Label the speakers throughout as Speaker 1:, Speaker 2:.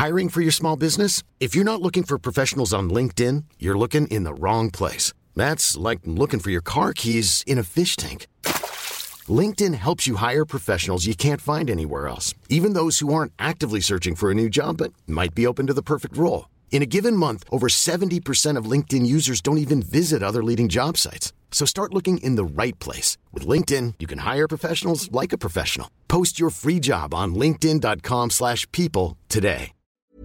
Speaker 1: Hiring for your small business? If you're not looking for professionals on LinkedIn, you're looking in the wrong place. That's like looking for your car keys in a fish tank. LinkedIn helps you hire professionals you can't find anywhere else, even those who aren't actively searching for a new job but might be open to the perfect role. In a given month, over 70% of LinkedIn users don't even visit other leading job sites. So start looking in the right place. With LinkedIn, you can hire professionals like a professional. Post your free job on linkedin.com/people today.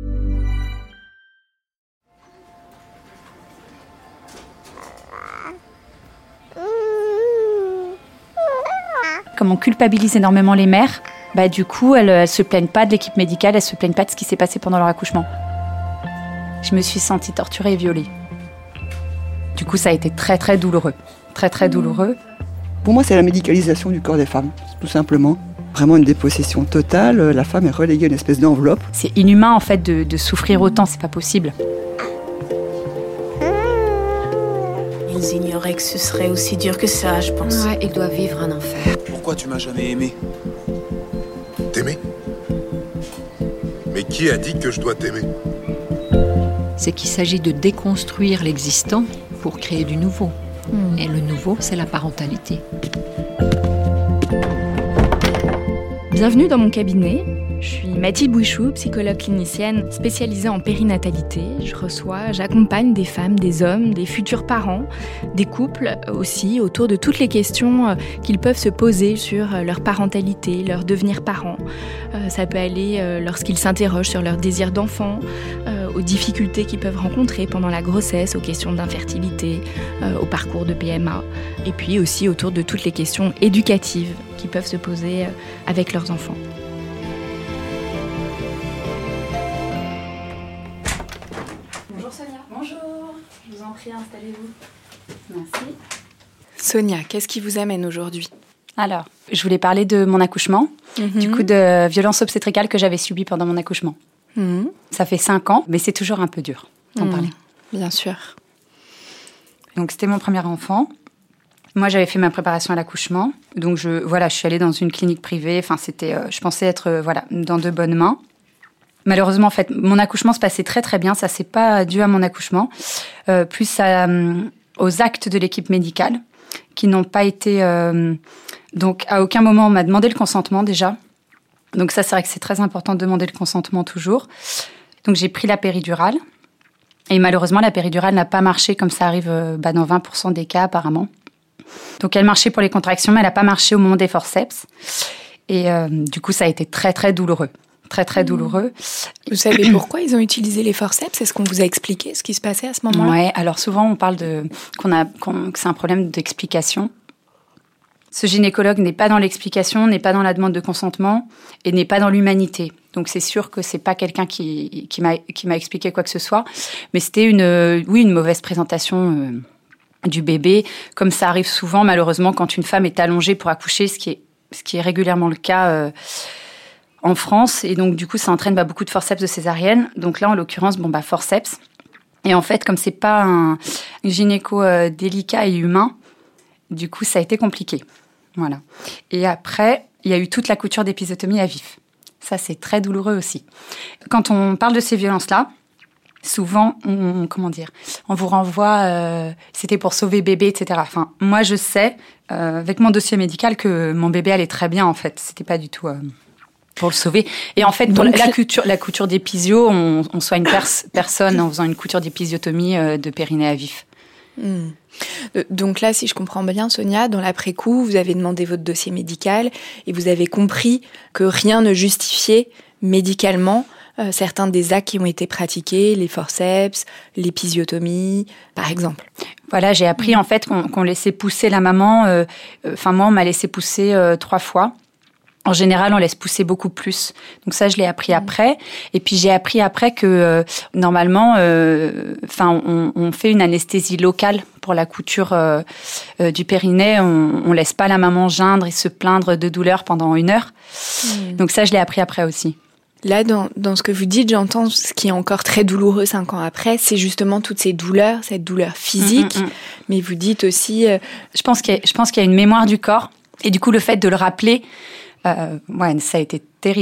Speaker 2: Comme on culpabilise énormément les mères, du coup, elles se plaignent pas de l'équipe médicale, elles se plaignent pas de ce qui s'est passé pendant leur accouchement. Je me suis sentie torturée et violée. Du coup, ça a été très, très douloureux. Très, très douloureux.
Speaker 3: Pour moi, c'est la médicalisation du corps des femmes, tout simplement. Vraiment une dépossession totale. La femme est reléguée à une espèce d'enveloppe.
Speaker 2: C'est inhumain, en fait, de souffrir autant. C'est pas possible.
Speaker 4: Ils ignoraient que ce serait aussi dur que ça, je pense.
Speaker 5: Ouais, ils doivent vivre un enfer.
Speaker 6: Pourquoi tu m'as jamais aimé ?
Speaker 7: T'aimer ? Mais qui a dit que je dois t'aimer ?
Speaker 5: C'est qu'il s'agit de déconstruire l'existant pour créer du nouveau. Et le nouveau, c'est la parentalité.
Speaker 8: Bienvenue dans mon cabinet. Je suis Mathilde Bouichou, psychologue clinicienne spécialisée en périnatalité. J'accompagne des femmes, des hommes, des futurs parents, des couples aussi, autour de toutes les questions qu'ils peuvent se poser sur leur parentalité, leur devenir parent. Ça peut aller lorsqu'ils s'interrogent sur leur désir d'enfant, aux difficultés qu'ils peuvent rencontrer pendant la grossesse, aux questions d'infertilité, au parcours de PMA, et puis aussi autour de toutes les questions éducatives qu'ils peuvent se poser avec leurs enfants. Bonjour Sonia. Bonjour. Je vous en prie, installez-vous. Merci. Sonia, qu'est-ce qui vous amène aujourd'hui ?
Speaker 2: Alors, je voulais parler de mon accouchement, du coup de violence obstétricale que j'avais subie pendant mon accouchement. Ça fait 5 ans, mais c'est toujours un peu dur d'en parler.
Speaker 8: Bien sûr.
Speaker 2: Donc, c'était mon premier enfant. Moi, j'avais fait ma préparation à l'accouchement. Donc, je suis allée dans une clinique privée. Enfin, je pensais être dans de bonnes mains. Malheureusement, en fait, mon accouchement se passait très, très bien. Ça, c'est pas dû à mon accouchement. Plus aux actes de l'équipe médicale qui n'ont pas été... Donc, à aucun moment, on m'a demandé le consentement, déjà. Donc ça, c'est vrai que c'est très important de demander le consentement toujours. Donc j'ai pris la péridurale. Et malheureusement, la péridurale n'a pas marché comme ça arrive dans 20% des cas apparemment. Donc elle marchait pour les contractions, mais elle n'a pas marché au moment des forceps. Et du coup, ça a été très, très douloureux. Très, très douloureux.
Speaker 8: Vous savez pourquoi ils ont utilisé les forceps ? Est-ce qu'on vous a expliqué ce qui se passait à ce moment-là ?
Speaker 2: Ouais, alors souvent, on parle que c'est un problème d'explication. Ce gynécologue n'est pas dans l'explication, n'est pas dans la demande de consentement et n'est pas dans l'humanité. Donc c'est sûr que c'est pas quelqu'un qui m'a expliqué quoi que ce soit, mais c'était une mauvaise présentation du bébé, comme ça arrive souvent malheureusement quand une femme est allongée pour accoucher, ce qui est régulièrement le cas en France, et donc du coup ça entraîne beaucoup de forceps de césarienne. Donc là en l'occurrence forceps. Et en fait comme c'est pas un gynéco délicat et humain, du coup ça a été compliqué. Voilà. Et après, il y a eu toute la couture d'épisiotomie à vif. Ça, c'est très douloureux aussi. Quand on parle de ces violences-là, souvent, on vous renvoie, c'était pour sauver bébé, etc. Enfin, moi, je sais, avec mon dossier médical, que mon bébé allait très bien, en fait. C'était pas du tout pour le sauver. Et en fait, pour la couture d'épisio, on soigne personne en faisant une couture d'épisiotomie de périnée à vif.
Speaker 8: Donc là, si je comprends bien, Sonia, dans l'après-coup, vous avez demandé votre dossier médical et vous avez compris que rien ne justifiait médicalement certains des actes qui ont été pratiqués, les forceps, l'épisiotomie, par exemple.
Speaker 2: Voilà, j'ai appris en fait qu'on laissait pousser la maman. Moi, on m'a laissé pousser 3 fois. En général, on laisse pousser beaucoup plus. Donc ça, je l'ai appris après. Et puis, j'ai appris après que, normalement, on fait une anesthésie locale pour la couture du périnée. On laisse pas la maman geindre et se plaindre de douleur pendant 1 heure. Donc ça, je l'ai appris après aussi.
Speaker 8: Là, dans ce que vous dites, j'entends ce qui est encore très douloureux 5 ans après, c'est justement toutes ces douleurs, cette douleur physique. Mais vous dites aussi...
Speaker 2: Je pense qu'il y a une mémoire du corps. Et du coup, le fait de le rappeler... ça a été terrible.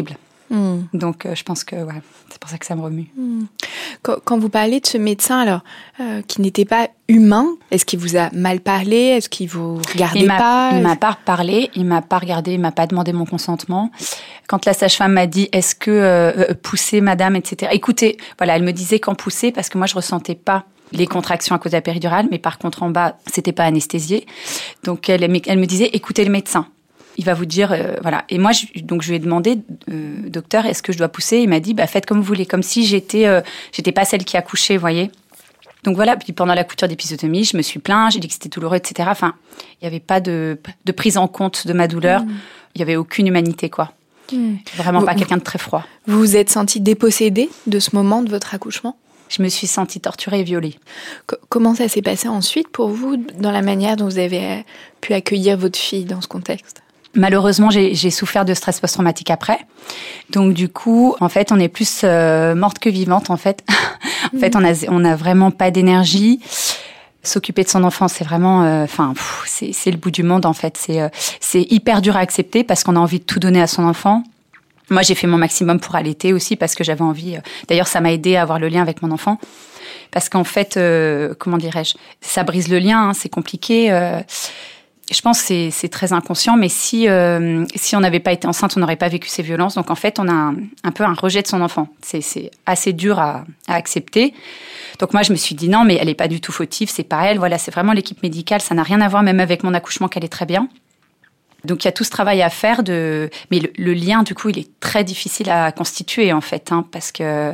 Speaker 2: Donc, je pense que c'est pour ça que ça me remue.
Speaker 8: Quand vous parlez de ce médecin, alors, qui n'était pas humain, est-ce qu'il vous a mal parlé? Est-ce qu'il vous regardait pas?
Speaker 2: Il m'a pas parlé, il m'a pas regardé, il m'a pas demandé mon consentement. Quand la sage-femme m'a dit, est-ce que poussez, madame, etc. Écoutez, elle me disait quand pousser, parce que moi, je ressentais pas les contractions à cause de la péridurale, mais par contre, en bas, c'était pas anesthésié. Donc, elle me disait, écoutez le médecin. Il va vous dire, voilà. Et moi, je lui ai demandé, docteur, est-ce que je dois pousser? Il m'a dit, faites comme vous voulez, comme si j'étais pas celle qui accouchait, vous voyez. Donc voilà, puis pendant la couture d'épisiotomie, je me suis plaint, j'ai dit que c'était douloureux, etc. Enfin, il n'y avait pas de prise en compte de ma douleur. Il n'y avait aucune humanité, quoi. Vraiment pas quelqu'un de très froid.
Speaker 8: Vous vous êtes sentie dépossédée de ce moment de votre accouchement?
Speaker 2: Je me suis sentie torturée et violée.
Speaker 8: Comment ça s'est passé ensuite pour vous, dans la manière dont vous avez pu accueillir votre fille dans ce contexte?
Speaker 2: Malheureusement, j'ai souffert de stress post-traumatique après. Donc du coup, en fait, on est plus morte que vivante, en fait. En fait, on a vraiment pas d'énergie. S'occuper de son enfant, c'est vraiment, c'est le bout du monde, en fait. C'est hyper dur à accepter parce qu'on a envie de tout donner à son enfant. Moi, j'ai fait mon maximum pour allaiter aussi parce que j'avais envie. D'ailleurs, ça m'a aidé à avoir le lien avec mon enfant. Parce qu'en fait, comment dirais-je, ça brise le lien, c'est compliqué. Je pense que c'est très inconscient, mais si on n'avait pas été enceinte, on n'aurait pas vécu ces violences. Donc en fait, on a un peu un rejet de son enfant. C'est assez dur à accepter. Donc moi, je me suis dit non, mais elle n'est pas du tout fautive, c'est pas elle. Voilà, c'est vraiment l'équipe médicale. Ça n'a rien à voir, même avec mon accouchement, qu'elle est très bien. Donc il y a tout ce travail à faire mais le lien, du coup, il est très difficile à constituer en fait, parce que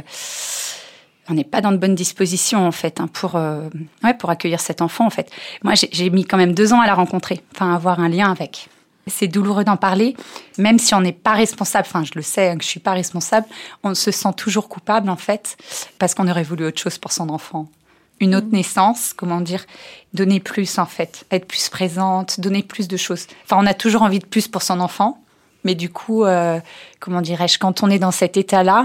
Speaker 2: on n'est pas dans de bonnes dispositions, en fait, pour accueillir cet enfant, en fait. Moi, j'ai mis quand même 2 ans à la rencontrer, avoir un lien avec. C'est douloureux d'en parler, même si on n'est pas responsable. Je le sais, que je suis pas responsable. On se sent toujours coupable, en fait, parce qu'on aurait voulu autre chose pour son enfant. Une autre naissance, donner plus, en fait. Être plus présente, donner plus de choses. On a toujours envie de plus pour son enfant, mais du coup, quand on est dans cet état-là,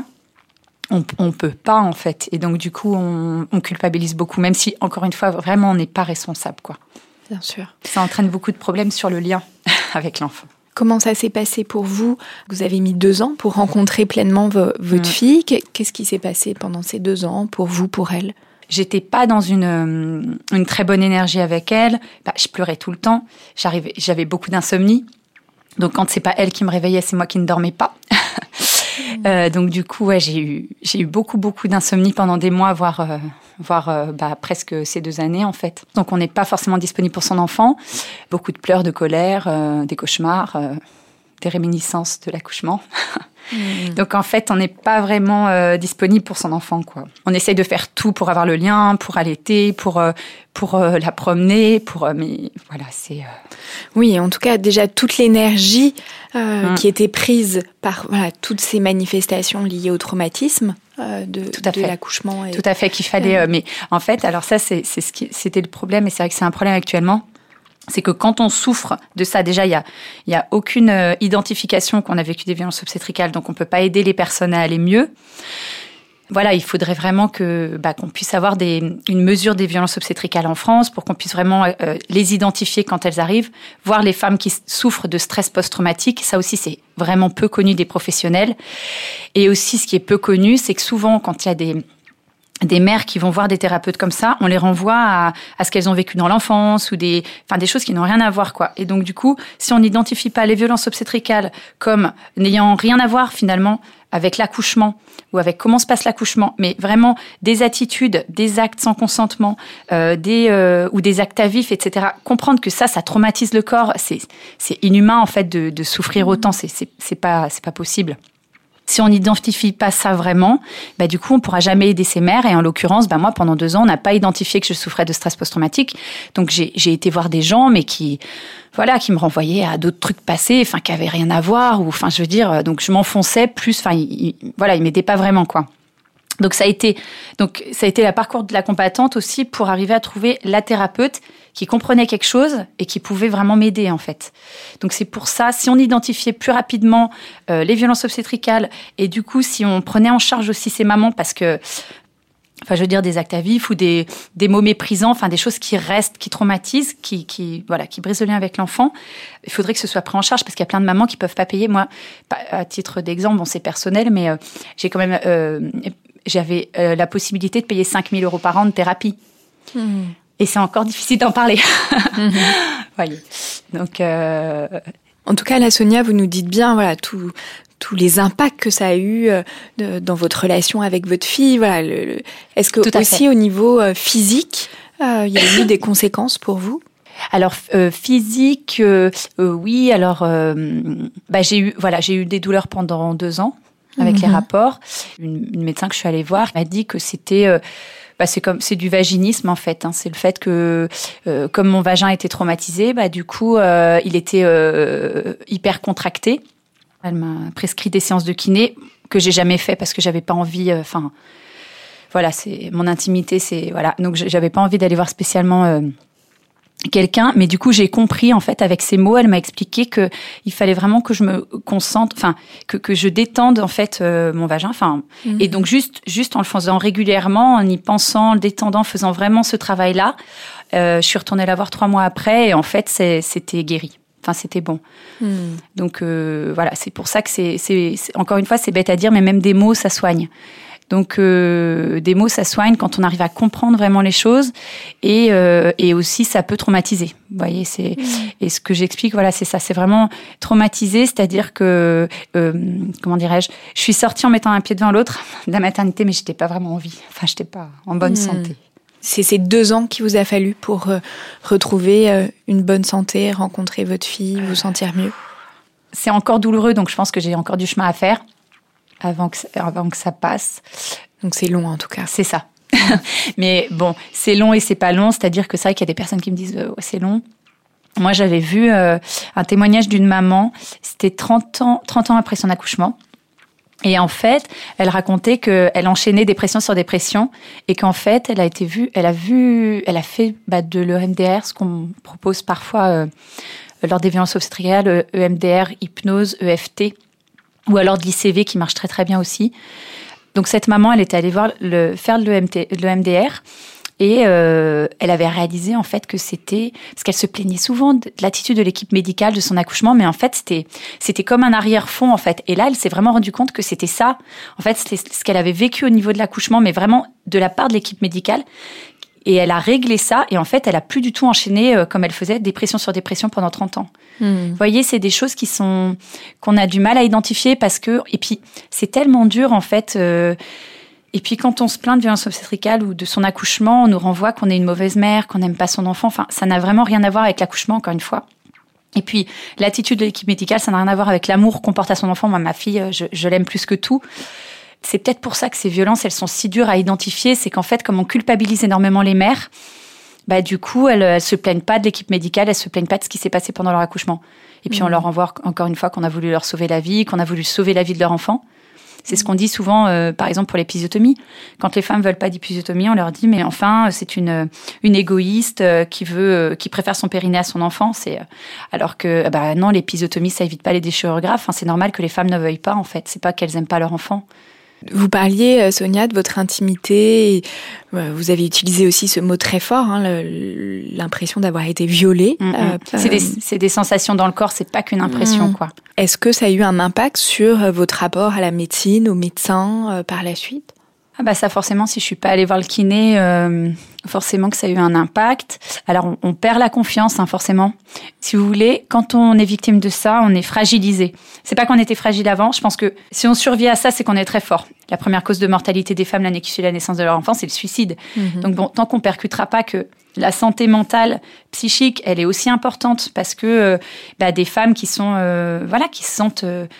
Speaker 2: on peut pas, en fait. Et donc, du coup, on culpabilise beaucoup, même si, encore une fois, vraiment, on n'est pas responsable, quoi.
Speaker 8: Bien sûr.
Speaker 2: Ça entraîne beaucoup de problèmes sur le lien avec l'enfant.
Speaker 8: Comment ça s'est passé pour vous? Vous avez mis 2 ans pour rencontrer pleinement votre fille. Qu'est-ce qui s'est passé pendant ces 2 ans, pour vous, pour elle?
Speaker 2: J'étais pas dans une très bonne énergie avec elle. Je pleurais tout le temps. J'avais beaucoup d'insomnie. Donc, quand c'est pas elle qui me réveillait, c'est moi qui ne dormais pas. Donc du coup, j'ai eu beaucoup d'insomnie pendant des mois, voire presque ces 2 années en fait. Donc on n'est pas forcément disponible pour son enfant. Beaucoup de pleurs, de colère, des cauchemars, des réminiscences de l'accouchement. Donc en fait, on n'est pas vraiment disponible pour son enfant, quoi. On essaye de faire tout pour avoir le lien, pour allaiter, pour la promener, mais voilà, c'est.
Speaker 8: Oui, en tout cas, déjà toute l'énergie qui était prise par toutes ces manifestations liées au traumatisme de l'accouchement.
Speaker 2: Tout à fait, qu'il fallait. Mais en fait, alors ça, c'était le problème, et c'est vrai que c'est un problème actuellement. C'est que quand on souffre de ça, déjà, il y a aucune identification qu'on a vécu des violences obstétricales, donc on peut pas aider les personnes à aller mieux. Voilà, il faudrait vraiment qu'on puisse avoir une mesure des violences obstétricales en France pour qu'on puisse vraiment les identifier quand elles arrivent, voir les femmes qui souffrent de stress post-traumatique. Ça aussi, c'est vraiment peu connu des professionnels. Et aussi, ce qui est peu connu, c'est que souvent, quand il y a des mères qui vont voir des thérapeutes comme ça, on les renvoie à ce qu'elles ont vécu dans l'enfance ou des choses qui n'ont rien à voir, quoi. Et donc, du coup, si on n'identifie pas les violences obstétricales comme n'ayant rien à voir, finalement, avec l'accouchement ou avec comment se passe l'accouchement, mais vraiment des attitudes, des actes sans consentement, ou des actes à vif, etc. Comprendre que ça traumatise le corps, c'est inhumain, en fait, de souffrir autant. C'est pas possible. Si on n'identifie pas ça vraiment, du coup, on pourra jamais aider ces mères. Et en l'occurrence, moi, pendant 2 ans, on n'a pas identifié que je souffrais de stress post-traumatique. Donc, j'ai été voir des gens, mais qui me renvoyaient à d'autres trucs passés, qui avaient rien à voir. Donc je m'enfonçais plus. Ils m'aidaient pas vraiment, quoi. Donc ça a été la parcours de la combattante aussi pour arriver à trouver la thérapeute qui comprenait quelque chose et qui pouvait vraiment m'aider, en fait. Donc c'est pour ça, si on identifiait plus rapidement les violences obstétricales et du coup si on prenait en charge aussi ces mamans, parce que Enfin, je veux dire des actes à vif ou des mots méprisants, enfin des choses qui restent, qui traumatisent, qui brisent le lien avec l'enfant. Il faudrait que ce soit pris en charge parce qu'il y a plein de mamans qui peuvent pas payer. Moi, à titre d'exemple, bon, c'est personnel, mais j'ai quand même, j'avais la possibilité de payer 5 000 € par an de thérapie. Et c'est encore difficile d'en parler. Voyez. Donc,
Speaker 8: en tout cas, là, Sonia, vous nous dites bien, voilà, tous les impacts que ça a eu dans votre relation avec votre fille. Voilà, est-ce que aussi au niveau physique, il y a eu des conséquences pour vous ?
Speaker 2: Alors physique, oui. Alors j'ai eu des douleurs pendant 2 ans avec les rapports. Une médecin que je suis allée voir m'a dit que c'était c'est du vaginisme en fait. Hein. C'est le fait que comme mon vagin était traumatisé, du coup il était hyper contracté. Elle m'a prescrit des séances de kiné que j'ai jamais fait parce que j'avais pas envie. C'est mon intimité, c'est voilà. Donc j'avais pas envie d'aller voir spécialement quelqu'un, mais du coup j'ai compris en fait avec ces mots. Elle m'a expliqué que il fallait vraiment que je me concentre, que je détende en fait mon vagin. Et donc juste en le faisant régulièrement, en y pensant, en le détendant, faisant vraiment ce travail-là, je suis retournée la voir 3 mois après et en fait c'était guéri. Enfin, c'était bon. Donc, c'est pour ça que c'est encore une fois, c'est bête à dire, mais même des mots, ça soigne. Donc, des mots, ça soigne quand on arrive à comprendre vraiment les choses et aussi, ça peut traumatiser. Vous voyez, et ce que j'explique, voilà, c'est ça. C'est vraiment traumatiser, c'est-à-dire que, comment dirais-je, je suis sortie en mettant un pied devant l'autre de la maternité, mais j'étais pas vraiment en vie. Enfin, j'étais pas en bonne santé.
Speaker 8: C'est ces 2 ans qu'il vous a fallu pour retrouver une bonne santé, rencontrer votre fille, vous sentir mieux?
Speaker 2: C'est encore douloureux, donc je pense que j'ai encore du chemin à faire avant que ça passe.
Speaker 8: Donc c'est long en tout cas.
Speaker 2: C'est ça. Mais bon, c'est long et c'est pas long, c'est-à-dire que c'est vrai qu'il y a des personnes qui me disent c'est long. Moi, j'avais vu un témoignage d'une maman, c'était 30 ans après son accouchement. Et en fait, elle racontait qu'elle enchaînait dépression sur dépression et qu'en fait, elle a fait de l'EMDR, ce qu'on propose parfois lors des violences obstétricales, EMDR, hypnose, EFT, ou alors de l'ICV qui marche très très bien aussi. Donc cette maman, elle était allée faire de l'EMDR. Et elle avait réalisé en fait que c'était parce qu'elle se plaignait souvent de l'attitude de l'équipe médicale de son accouchement, mais en fait c'était comme un arrière-fond en fait. Et là, elle s'est vraiment rendue compte que c'était ça. En fait, c'était ce qu'elle avait vécu au niveau de l'accouchement, mais vraiment de la part de l'équipe médicale. Et elle a réglé ça. Et en fait, elle a plus du tout enchaîné comme elle faisait dépression sur dépression pendant 30 ans. Vous voyez, c'est des choses qu'on a du mal à identifier et puis c'est tellement dur en fait. Et puis, quand on se plaint de violence obstétricale ou de son accouchement, on nous renvoie qu'on est une mauvaise mère, qu'on n'aime pas son enfant. Enfin, ça n'a vraiment rien à voir avec l'accouchement, encore une fois. Et puis, l'attitude de l'équipe médicale, ça n'a rien à voir avec l'amour qu'on porte à son enfant. Moi, ma fille, je l'aime plus que tout. C'est peut-être pour ça que ces violences, elles sont si dures à identifier. C'est qu'en fait, comme on culpabilise énormément les mères, du coup, elles se plaignent pas de l'équipe médicale, elles se plaignent pas de ce qui s'est passé pendant leur accouchement. Et puis, on leur renvoie encore une fois qu'on a voulu leur sauver la vie, qu'on a voulu sauver la vie de leur enfant. C'est ce qu'on dit souvent, par exemple, pour l'épisiotomie. Quand les femmes veulent pas d'épisiotomie, on leur dit, mais enfin, c'est une égoïste qui préfère son périnée à son enfant. Alors que, non, l'épisiotomie, ça évite pas les déchirures graves. Enfin, c'est normal que les femmes ne veuillent pas, en fait. C'est pas qu'elles aiment pas leur enfant.
Speaker 8: Vous parliez, Sonia, de votre intimité. Vous avez utilisé aussi ce mot très fort, l'impression d'avoir été violée.
Speaker 2: C'est des sensations dans le corps, c'est pas qu'une impression, quoi.
Speaker 8: Est-ce que ça a eu un impact sur votre rapport à la médecine, aux médecins par la suite ?
Speaker 2: Ça forcément, si je suis pas allée voir le kiné, forcément que ça a eu un impact. Alors on perd la confiance, forcément. Si vous voulez, quand on est victime de ça, on est fragilisé. C'est pas qu'on était fragile avant. Je pense que si on survit à ça, c'est qu'on est très fort. La première cause de mortalité des femmes l'année qui suit la naissance de leur enfant, c'est le suicide. Donc bon, tant qu'on percutera pas que la santé mentale, psychique, elle est aussi importante parce que des femmes qui sont qui se sentent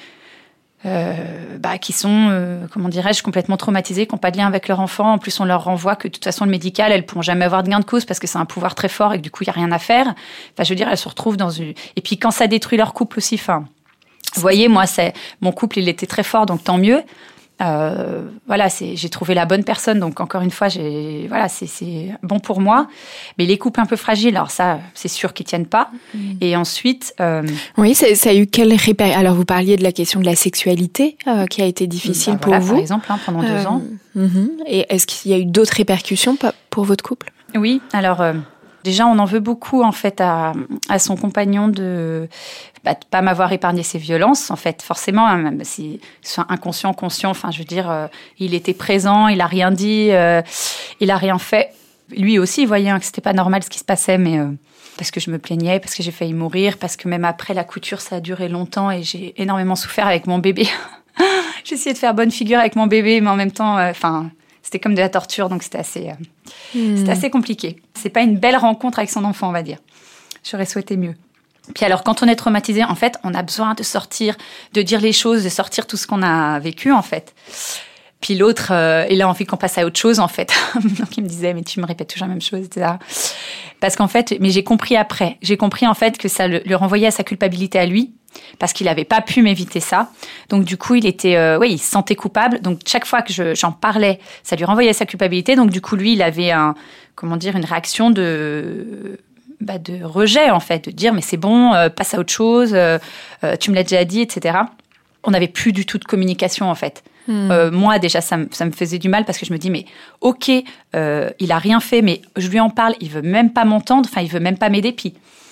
Speaker 2: qui sont, comment dirais-je, complètement traumatisées, qui n'ont pas de lien avec leur enfant. En plus, on leur renvoie que de toute façon, le médical, elles ne pourront jamais avoir de gain de cause parce que c'est un pouvoir très fort et que du coup, il n'y a rien à faire. Enfin, je veux dire, elles se retrouvent dans une... Et puis, quand ça détruit leur couple aussi, vous voyez, moi, mon couple, il était très fort, donc tant mieux. Voilà, j'ai trouvé la bonne personne, donc encore une fois, c'est bon pour moi. Mais les couples un peu fragiles, alors ça, c'est sûr qu'ils tiennent pas. Et ensuite,
Speaker 8: oui, ça a eu quel répercussion? Alors vous parliez de la question de la sexualité qui a été difficile pour vous,
Speaker 2: par exemple, pendant 2 ans.
Speaker 8: Et est-ce qu'il y a eu d'autres répercussions pour votre couple?
Speaker 2: Oui, alors déjà, on en veut beaucoup en fait à son compagnon de pas m'avoir épargné ses violences, en fait, forcément, hein, même si soit inconscient, conscient, enfin, je veux dire, il était présent, il a rien dit, il a rien fait. Lui aussi, il voyait que c'était pas normal ce qui se passait, mais parce que je me plaignais, parce que j'ai failli mourir, parce que même après la couture, ça a duré longtemps et j'ai énormément souffert avec mon bébé. J'ai essayé de faire bonne figure avec mon bébé, mais en même temps, c'était comme de la torture, donc c'était assez compliqué. C'est pas une belle rencontre avec son enfant, on va dire. J'aurais souhaité mieux. Puis alors, quand on est traumatisé, en fait, on a besoin de sortir, de dire les choses, de sortir tout ce qu'on a vécu, en fait. Puis l'autre, il a envie qu'on passe à autre chose, en fait. Donc il me disait, mais tu me répètes toujours la même chose, etc. Parce qu'en fait, mais j'ai compris après. J'ai compris, en fait, que ça le renvoyait à sa culpabilité à lui, parce qu'il n'avait pas pu m'éviter ça. Donc du coup, il se sentait coupable. Donc chaque fois que j'en parlais, ça lui renvoyait à sa culpabilité. Donc du coup, lui, il avait une réaction de rejet, en fait, de dire mais c'est bon, passe à autre chose, tu me l'as déjà dit, etc. On n'avait plus du tout de communication, en fait. Moi, déjà, ça me faisait du mal parce que je me dis mais ok, il a rien fait, mais je lui en parle, il veut même pas m'entendre, enfin il veut même pas m'aider, puis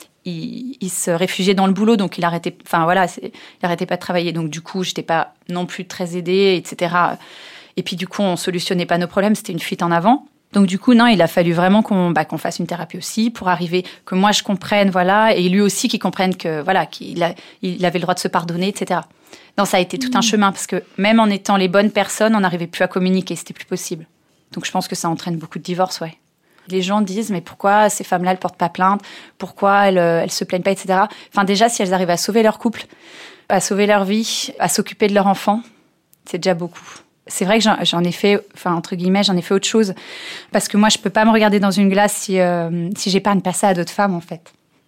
Speaker 2: il se réfugiait dans le boulot, donc il arrêtait pas de travailler, donc du coup j'étais pas non plus très aidée, etc. Et puis du coup on solutionnait pas nos problèmes, c'était une fuite en avant. Donc du coup non, il a fallu vraiment qu'on fasse une thérapie aussi pour arriver que moi je comprenne, voilà, et lui aussi qu'il comprenne que voilà qu'il avait le droit de se pardonner, etc. Non, ça a été tout un chemin parce que même en étant les bonnes personnes, on n'arrivait plus à communiquer, c'était plus possible. Donc je pense que ça entraîne beaucoup de divorces, ouais. Les gens disent, mais pourquoi ces femmes-là, elles portent pas plainte? Pourquoi elles se plaignent pas, etc. Enfin, déjà, si elles arrivent à sauver leur couple, à sauver leur vie, à s'occuper de leur enfant, c'est déjà beaucoup. C'est vrai que j'en ai fait, entre guillemets, j'en ai fait autre chose. Parce que moi, je peux pas me regarder dans une glace si j'épargne pas ça à d'autres femmes, en fait.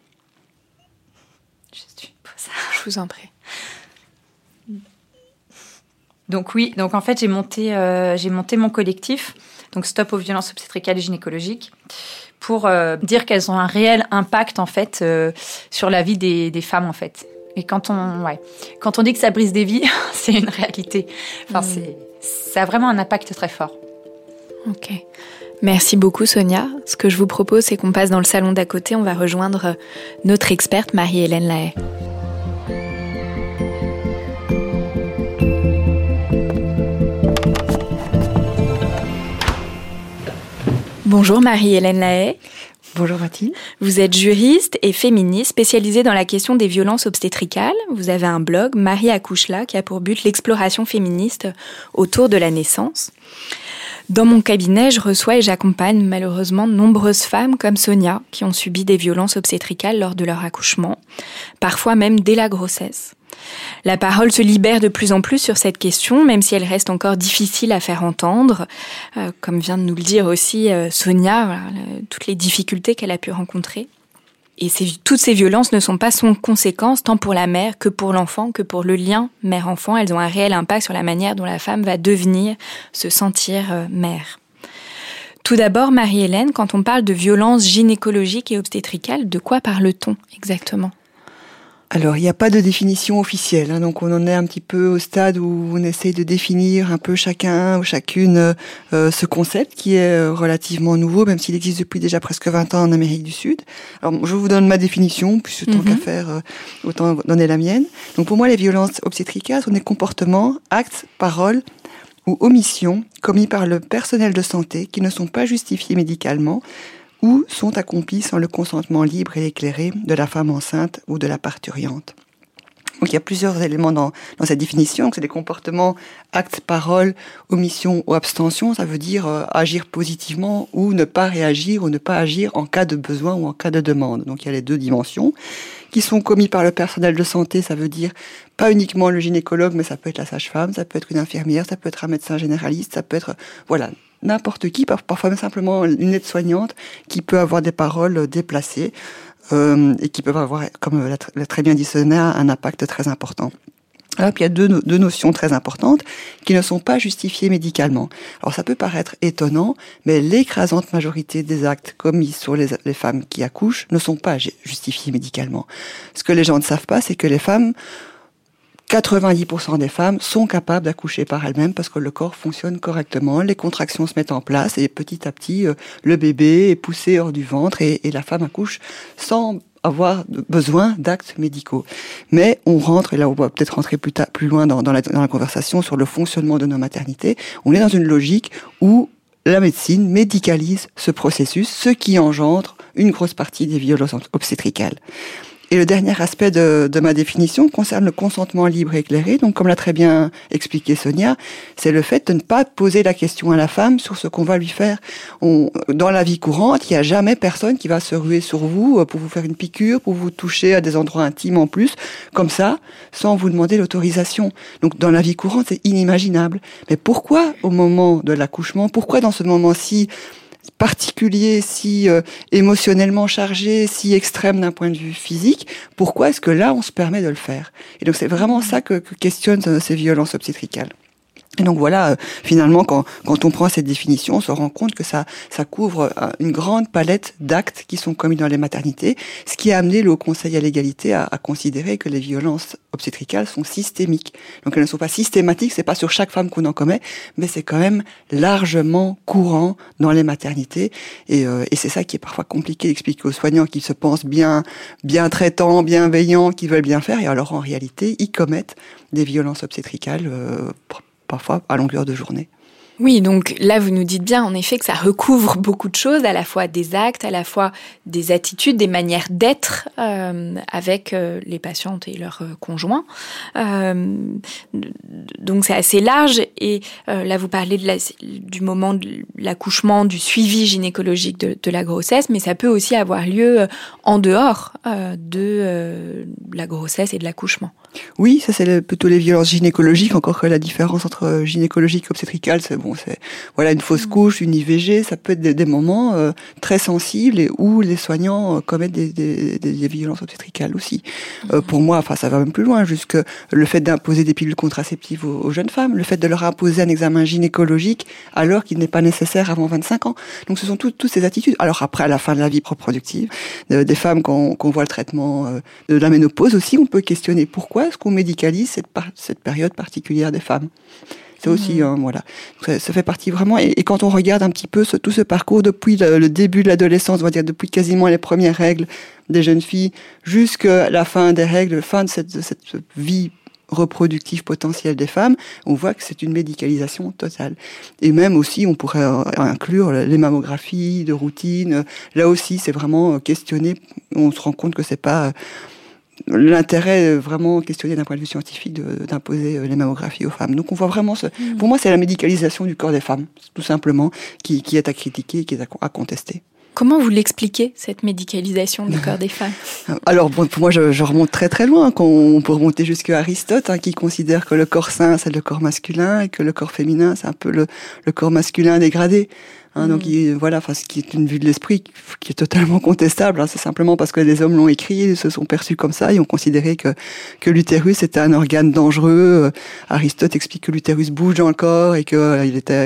Speaker 8: Je vous en prie.
Speaker 2: Donc oui, en fait, j'ai monté mon collectif, donc Stop aux violences obstétricales et gynécologiques, pour dire qu'elles ont un réel impact, en fait, sur la vie des femmes, en fait. Et quand on dit que ça brise des vies, c'est une réalité. Enfin, ça a vraiment un impact très fort.
Speaker 8: Ok. Merci beaucoup, Sonia. Ce que je vous propose, c'est qu'on passe dans le salon d'à côté. On va rejoindre notre experte, Marie-Hélène Lahaye. Bonjour Marie-Hélène Lahaye.
Speaker 3: Bonjour Mathilde.
Speaker 8: Vous êtes juriste et féministe spécialisée dans la question des violences obstétricales. Vous avez un blog, Marie accouche là, qui a pour but l'exploration féministe autour de la naissance. Dans mon cabinet, je reçois et j'accompagne malheureusement de nombreuses femmes comme Sonia qui ont subi des violences obstétricales lors de leur accouchement, parfois même dès la grossesse. La parole se libère de plus en plus sur cette question, même si elle reste encore difficile à faire entendre. Comme vient de nous le dire aussi Sonia, toutes les difficultés qu'elle a pu rencontrer. Et toutes ces violences ne sont pas sans conséquence, tant pour la mère que pour l'enfant, que pour le lien mère-enfant. Elles ont un réel impact sur la manière dont la femme va devenir, se sentir mère. Tout d'abord, Marie-Hélène, quand on parle de violences gynécologiques et obstétricales, de quoi parle-t-on exactement ?
Speaker 3: Alors, il n'y a pas de définition officielle, donc on en est un petit peu au stade où on essaye de définir un peu chacun ou chacune ce concept qui est relativement nouveau, même s'il existe depuis déjà presque 20 ans en Amérique du Sud. Alors, je vous donne ma définition, puisque tant qu'à faire, autant donner la mienne. Donc pour moi, les violences obstétricales sont des comportements, actes, paroles ou omissions commis par le personnel de santé qui ne sont pas justifiés médicalement, ou sont accomplis sans le consentement libre et éclairé de la femme enceinte ou de la parturiente. Donc il y a plusieurs éléments dans cette définition. C'est des comportements, actes, paroles, omissions ou abstentions. Ça veut dire agir positivement ou ne pas réagir ou ne pas agir en cas de besoin ou en cas de demande. Donc il y a les deux dimensions qui sont commis par le personnel de santé. Ça veut dire pas uniquement le gynécologue, mais ça peut être la sage-femme, ça peut être une infirmière, ça peut être un médecin généraliste, ça peut être n'importe qui, parfois même simplement une aide-soignante qui peut avoir des paroles déplacées et qui peuvent avoir, comme l'a très bien dit Sonia, un impact très important. Alors, puis il y a deux notions très importantes qui ne sont pas justifiées médicalement. Alors, ça peut paraître étonnant, mais l'écrasante majorité des actes commis sur les femmes qui accouchent ne sont pas justifiés médicalement. Ce que les gens ne savent pas, c'est que les femmes, 90% des femmes sont capables d'accoucher par elles-mêmes parce que le corps fonctionne correctement, les contractions se mettent en place et petit à petit, le bébé est poussé hors du ventre et la femme accouche sans avoir besoin d'actes médicaux. Mais on rentre, et là on va peut-être rentrer plus loin dans la conversation sur le fonctionnement de nos maternités, on est dans une logique où la médecine médicalise ce processus, ce qui engendre une grosse partie des violences obstétricales. Et le dernier aspect de ma définition concerne le consentement libre et éclairé. Donc, comme l'a très bien expliqué Sonia, c'est le fait de ne pas poser la question à la femme sur ce qu'on va lui faire. Dans la vie courante, il n'y a jamais personne qui va se ruer sur vous pour vous faire une piqûre, pour vous toucher à des endroits intimes en plus, comme ça, sans vous demander l'autorisation. Donc, dans la vie courante, c'est inimaginable. Mais pourquoi au moment de l'accouchement, pourquoi dans ce moment-ci particulier, si émotionnellement chargé, si extrême d'un point de vue physique, pourquoi est-ce que là on se permet de le faire? Et donc c'est vraiment ça que questionnent ces violences obstétricales. Et donc voilà, finalement, quand on prend cette définition, on se rend compte que ça couvre une grande palette d'actes qui sont commis dans les maternités, ce qui a amené le Haut Conseil à l'égalité à considérer que les violences obstétricales sont systémiques. Donc elles ne sont pas systématiques, c'est pas sur chaque femme qu'on en commet, mais c'est quand même largement courant dans les maternités. Et c'est ça qui est parfois compliqué d'expliquer aux soignants qui se pensent bien traitants, bienveillants, qui veulent bien faire, et alors en réalité, ils commettent des violences obstétricales parfois à longueur de journée.
Speaker 8: Oui, donc là, vous nous dites bien, en effet, que ça recouvre beaucoup de choses, à la fois des actes, à la fois des attitudes, des manières d'être avec les patientes et leurs conjoints. Donc c'est assez large. Et là, vous parlez du moment de l'accouchement, du suivi gynécologique de la grossesse, mais ça peut aussi avoir lieu en dehors de la grossesse et de l'accouchement.
Speaker 3: Oui, ça c'est plutôt les violences gynécologiques, encore que la différence entre gynécologique et obstétricale, c'est voilà, une fausse couche, une IVG, ça peut être des moments très sensibles et où les soignants commettent des violences obstétricales aussi. Pour moi, ça va même plus loin, jusque le fait d'imposer des pilules contraceptives aux jeunes femmes, le fait de leur imposer un examen gynécologique alors qu'il n'est pas nécessaire avant 25 ans. Donc ce sont toutes ces attitudes. Alors après, à la fin de la vie reproductive, des femmes qu'on voit le traitement de la ménopause aussi, on peut questionner pourquoi est-ce qu'on médicalise cette période particulière des femmes. C'est aussi, voilà. Ça fait partie vraiment, et quand on regarde un petit peu tout ce parcours depuis le début de l'adolescence, on va dire depuis quasiment les premières règles des jeunes filles, jusqu'à la fin des règles, fin de cette vie reproductive potentielle des femmes, on voit que c'est une médicalisation totale. Et même aussi, on pourrait inclure les mammographies de routine. Là aussi, c'est vraiment questionné. On se rend compte que c'est pas l'intérêt vraiment questionné d'un point de vue scientifique d'imposer les mammographies aux femmes. Donc on voit vraiment pour moi c'est la médicalisation du corps des femmes, tout simplement, qui est à critiquer, qui est à contester.
Speaker 8: Comment vous l'expliquez, cette médicalisation du corps des femmes?
Speaker 3: Alors, pour moi, je remonte très très loin. On peut remonter jusqu'à Aristote, qui considère que le corps sain, c'est le corps masculin, et que le corps féminin, c'est un peu le corps masculin dégradé. Donc voilà, ce qui est une vue de l'esprit qui est totalement contestable. C'est simplement parce que les hommes l'ont écrit, ils se sont perçus comme ça, ils ont considéré que l'utérus était un organe dangereux. Utérus explique que l'utérus bouge dans le corps et que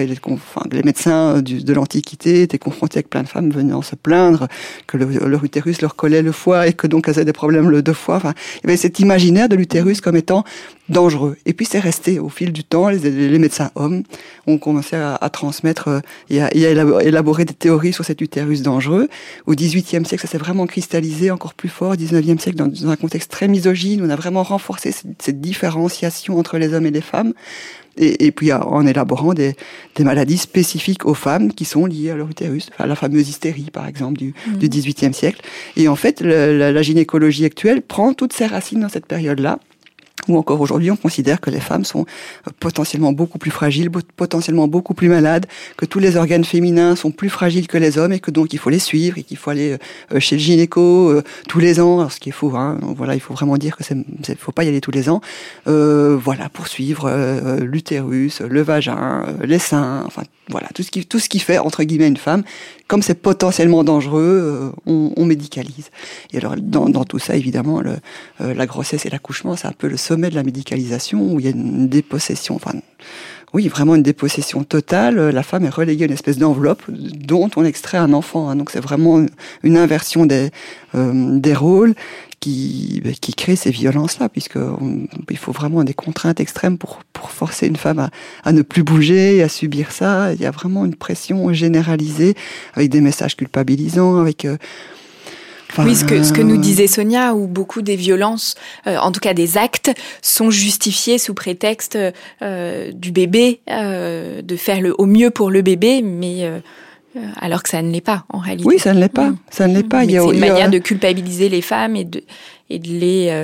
Speaker 3: les médecins de l'Antiquité étaient confrontés avec plein de femmes venant se plaindre que leur utérus leur collait le foie et que donc elles avaient des problèmes de foie. Il y avait cet imaginaire de l'utérus comme étant dangereux. Et puis c'est resté au fil du temps. Les médecins hommes ont commencé à transmettre et à élaborer des théories sur cet utérus dangereux. Au XVIIIe siècle, ça s'est vraiment cristallisé encore plus fort. Au XIXe siècle, dans un contexte très misogyne, on a vraiment renforcé cette différenciation entre les hommes et les femmes. Et puis en élaborant des maladies spécifiques aux femmes qui sont liées à leur utérus, la fameuse hystérie par exemple du XVIIIe siècle. Et en fait, la gynécologie actuelle prend toutes ses racines dans cette période-là, où encore aujourd'hui on considère que les femmes sont potentiellement beaucoup plus fragiles, potentiellement beaucoup plus malades, que tous les organes féminins sont plus fragiles que les hommes et que donc il faut les suivre et qu'il faut aller chez le gynéco tous les ans, alors ce qui est faux, voilà, il faut vraiment dire que faut pas y aller tous les ans, voilà, pour suivre l'utérus, le vagin, les seins, enfin voilà, tout ce qui fait entre guillemets une femme, comme c'est potentiellement dangereux, on médicalise. Et alors, dans tout ça, évidemment, la grossesse et l'accouchement, c'est un peu le sommet de la médicalisation, où il y a une dépossession, oui, vraiment une dépossession totale. La femme est reléguée à une espèce d'enveloppe dont on extrait un enfant. Hein. Donc c'est vraiment une inversion des rôles qui crée ces violences-là, il faut vraiment des contraintes extrêmes pour forcer une femme à ne plus bouger et à subir ça. Il y a vraiment une pression généralisée avec des messages culpabilisants, avec...
Speaker 8: Oui, ce que nous disait Sonia, où beaucoup des violences, en tout cas des actes, sont justifiés sous prétexte du bébé, de faire au mieux pour le bébé, mais alors que ça ne l'est pas en réalité.
Speaker 3: Oui, ça ne l'est pas. Ça ne l'est pas.
Speaker 8: C'est une manière de culpabiliser les femmes et de les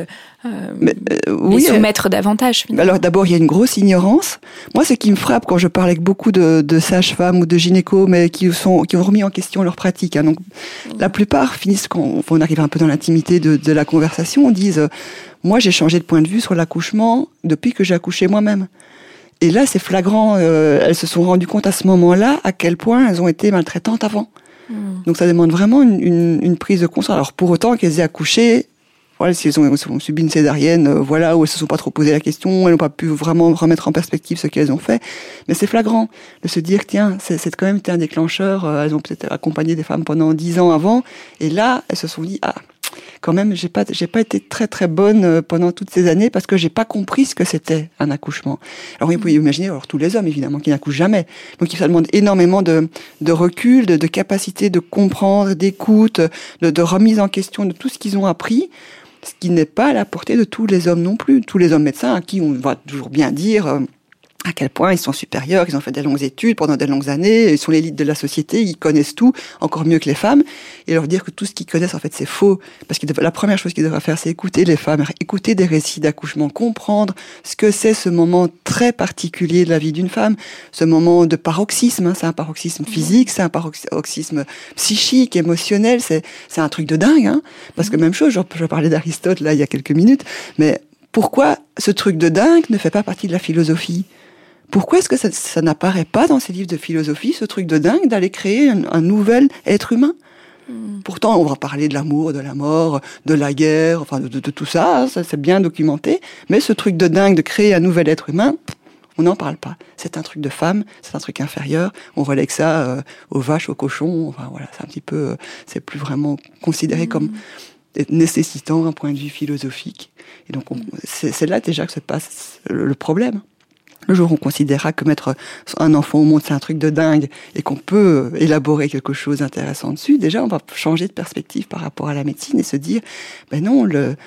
Speaker 8: soumettre davantage. Finalement.
Speaker 3: Alors d'abord, il y a une grosse ignorance. Moi, ce qui me frappe quand je parle avec beaucoup de sages-femmes ou de gynécos, mais qui ont remis en question leur pratique. Hein. Donc, la plupart finissent, quand on arrive un peu dans l'intimité de la conversation, disent moi, j'ai changé de point de vue sur l'accouchement depuis que j'ai accouché moi-même. Et là, c'est flagrant. Elles se sont rendues compte à ce moment-là à quel point elles ont été maltraitantes avant. Donc, ça demande vraiment une prise de conscience. Alors, pour autant qu'elles aient accouché, voilà, si elles ont subi une césarienne, où elles se sont pas trop posé la question, elles n'ont pas pu vraiment remettre en perspective ce qu'elles ont fait. Mais c'est flagrant de se dire, tiens, c'est quand même été un déclencheur. Elles ont peut-être accompagné des femmes pendant 10 ans avant, et là, elles se sont dit, quand même, j'ai pas été très très bonne pendant toutes ces années parce que j'ai pas compris ce que c'était un accouchement. Alors vous pouvez imaginer, tous les hommes évidemment qui n'accouchent jamais. Donc ça demande énormément de recul, de capacité de comprendre, d'écoute, de remise en question de tout ce qu'ils ont appris. Ce qui n'est pas à la portée de tous les hommes non plus. Tous les hommes médecins à qui on va toujours bien dire à quel point ils sont supérieurs, ils ont fait des longues études pendant des longues années, ils sont l'élite de la société, ils connaissent tout, encore mieux que les femmes, et leur dire que tout ce qu'ils connaissent, en fait, c'est faux. Parce que la première chose qu'ils devraient faire, c'est écouter les femmes, écouter des récits d'accouchement, comprendre ce que c'est ce moment très particulier de la vie d'une femme, ce moment de paroxysme, hein, c'est un paroxysme physique, c'est un paroxysme psychique, émotionnel, c'est un truc de dingue, hein, parce que même chose, je parlais d'Aristote, là, il y a quelques minutes, mais pourquoi ce truc de dingue ne fait pas partie de la philosophie ? Pourquoi est-ce que ça n'apparaît pas dans ces livres de philosophie, ce truc de dingue d'aller créer un nouvel être humain ? Pourtant, on va parler de l'amour, de la mort, de la guerre, enfin de tout ça, hein, ça c'est bien documenté. Mais ce truc de dingue de créer un nouvel être humain, on n'en parle pas. C'est un truc de femme, c'est un truc inférieur. On relègue ça aux vaches, aux cochons. Enfin voilà, c'est un petit peu, c'est plus vraiment considéré comme nécessitant un point de vue philosophique. Et donc c'est là déjà que se passe le problème. Le jour où on considérera que mettre un enfant au monde, c'est un truc de dingue et qu'on peut élaborer quelque chose d'intéressant dessus, déjà, on va changer de perspective par rapport à la médecine et se dire, ben non,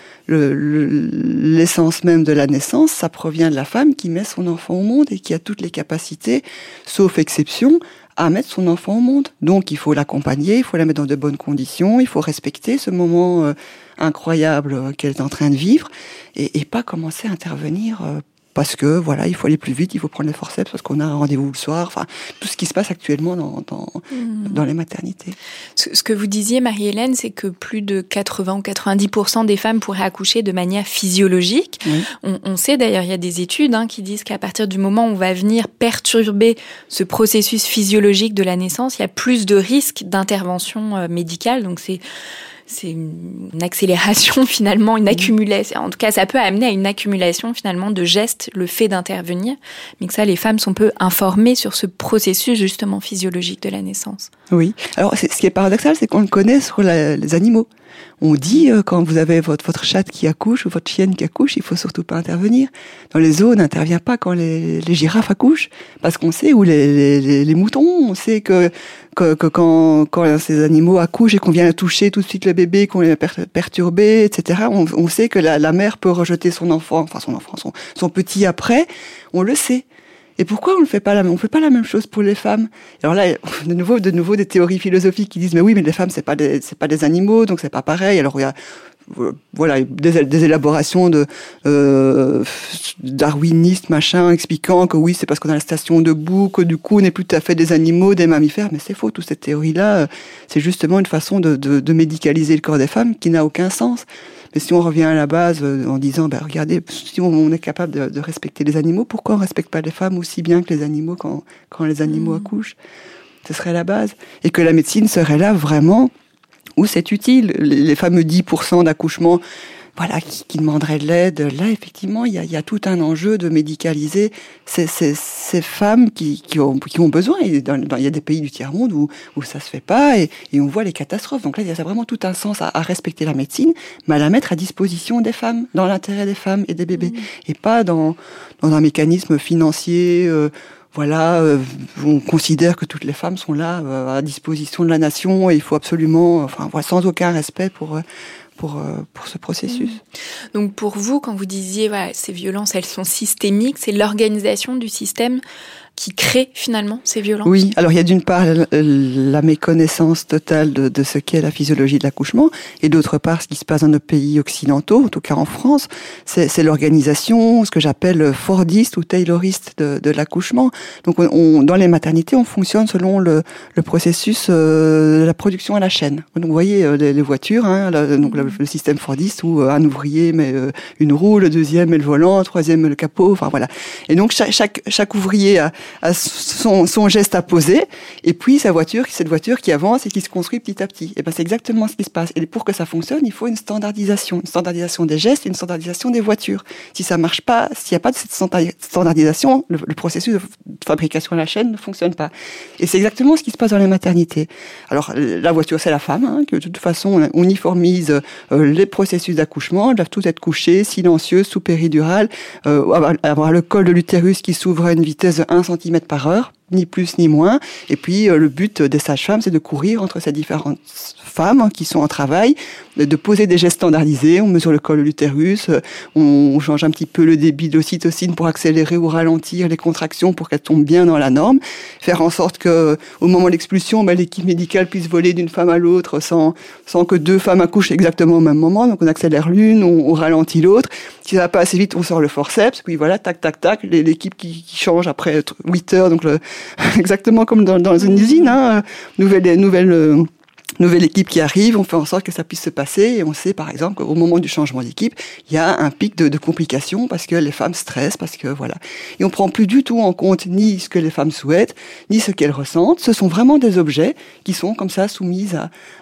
Speaker 3: l'essence même de la naissance, ça provient de la femme qui met son enfant au monde et qui a toutes les capacités, sauf exception, à mettre son enfant au monde. Donc, il faut l'accompagner, il faut la mettre dans de bonnes conditions, il faut respecter ce moment incroyable qu'elle est en train de vivre et pas commencer à intervenir parce que voilà, il faut aller plus vite, il faut prendre les forceps parce qu'on a un rendez-vous le soir. Enfin, tout ce qui se passe actuellement dans les maternités.
Speaker 8: Ce que vous disiez, Marie-Hélène, c'est que plus de 80 ou 90% des femmes pourraient accoucher de manière physiologique. Oui. On sait d'ailleurs, il y a des études qui disent qu'à partir du moment où on va venir perturber ce processus physiologique de la naissance, il y a plus de risques d'intervention médicale. Donc c'est une accélération finalement, une accumulation. En tout cas, ça peut amener à une accumulation finalement de gestes, le fait d'intervenir, mais que ça, les femmes sont peu informées sur ce processus justement physiologique de la naissance.
Speaker 3: Oui. Alors, ce qui est paradoxal, c'est qu'on le connaît sur les animaux. On dit, quand vous avez votre chatte qui accouche ou votre chienne qui accouche, il faut surtout pas intervenir. Dans les zoos, on n'intervient pas quand les girafes accouchent, parce qu'on sait, ou les moutons, on sait que quand ces animaux accouchent et qu'on vient toucher tout de suite le bébé, qu'on les perturber, etc., on sait que la mère peut rejeter son enfant, son petit après, on le sait. Et pourquoi on fait pas la même chose pour les femmes? Alors là, de nouveau des théories philosophiques qui disent mais oui, mais les femmes c'est pas des animaux, donc c'est pas pareil. Alors il y a voilà des élaborations darwinistes machin expliquant que oui, c'est parce qu'on a la station debout que du coup on n'est plus tout à fait des animaux, des mammifères, mais c'est faux. Toute cette théorie là, c'est justement une façon de médicaliser le corps des femmes qui n'a aucun sens. Mais si on revient à la base en disant, regardez, si on est capable de respecter les animaux, pourquoi on respecte pas les femmes aussi bien que les animaux quand les animaux accouchent? Ce serait la base. Et que la médecine serait là vraiment où c'est utile. Les fameux 10% d'accouchements qui demanderaient de l'aide. Là, effectivement, il y a tout un enjeu de médicaliser ces femmes qui ont besoin. Il y a des pays du tiers-monde où ça se fait pas et on voit les catastrophes. Donc là, il y a vraiment tout un sens à respecter la médecine, mais à la mettre à disposition des femmes, dans l'intérêt des femmes et des bébés. Et pas dans un mécanisme financier, on considère que toutes les femmes sont là à disposition de la nation et il faut absolument, sans aucun respect pour ce processus.
Speaker 8: Donc pour vous, quand vous disiez ces violences, elles sont systémiques, c'est l'organisation du système qui crée finalement ces violences?
Speaker 3: Oui, alors il y a d'une part la méconnaissance totale de ce qu'est la physiologie de l'accouchement, et d'autre part ce qui se passe dans nos pays occidentaux, en tout cas en France, c'est l'organisation, ce que j'appelle fordiste ou tayloriste de l'accouchement. Donc dans les maternités, on fonctionne selon le processus de la production à la chaîne. Donc vous voyez les voitures, le système fordiste où un ouvrier met une roue, le deuxième met le volant, le troisième met le capot, Et donc chaque ouvrier a son geste à poser, et puis cette voiture qui avance et qui se construit petit à petit. Et c'est exactement ce qui se passe. Et pour que ça fonctionne, il faut une standardisation des gestes, une standardisation des voitures. Si ça marche pas, s'il n'y a pas de cette standardisation, le processus de fabrication à la chaîne ne fonctionne pas. Et c'est exactement ce qui se passe dans les maternités. Alors la voiture, c'est la femme, que de toute façon on uniformise les processus d'accouchement, elles doivent toutes être couchées, silencieuses, sous péridurale, avoir le col de l'utérus qui s'ouvre à une vitesse de 1 cm par heure, ni plus ni moins. Et puis le but des sages-femmes, c'est de courir entre ces différentes femmes qui sont en travail, de poser des gestes standardisés. On mesure le col de l'utérus, on change un petit peu le débit de l'ocytocine pour accélérer ou ralentir les contractions pour qu'elles tombent bien dans la norme, faire en sorte que au moment de l'expulsion, l'équipe médicale puisse voler d'une femme à l'autre sans que 2 femmes accouchent exactement au même moment. Donc on accélère l'une, on ralentit l'autre. Si ça va pas assez vite, on sort le forceps, puis voilà, tac, tac, tac, l'équipe qui change après 8 heures, donc exactement comme dans une usine, nouvelle équipe qui arrive, on fait en sorte que ça puisse se passer, et on sait par exemple qu'au moment du changement d'équipe, il y a un pic de complications parce que les femmes stressent, et on prend plus du tout en compte ni ce que les femmes souhaitent, ni ce qu'elles ressentent. Ce sont vraiment des objets qui sont comme ça soumis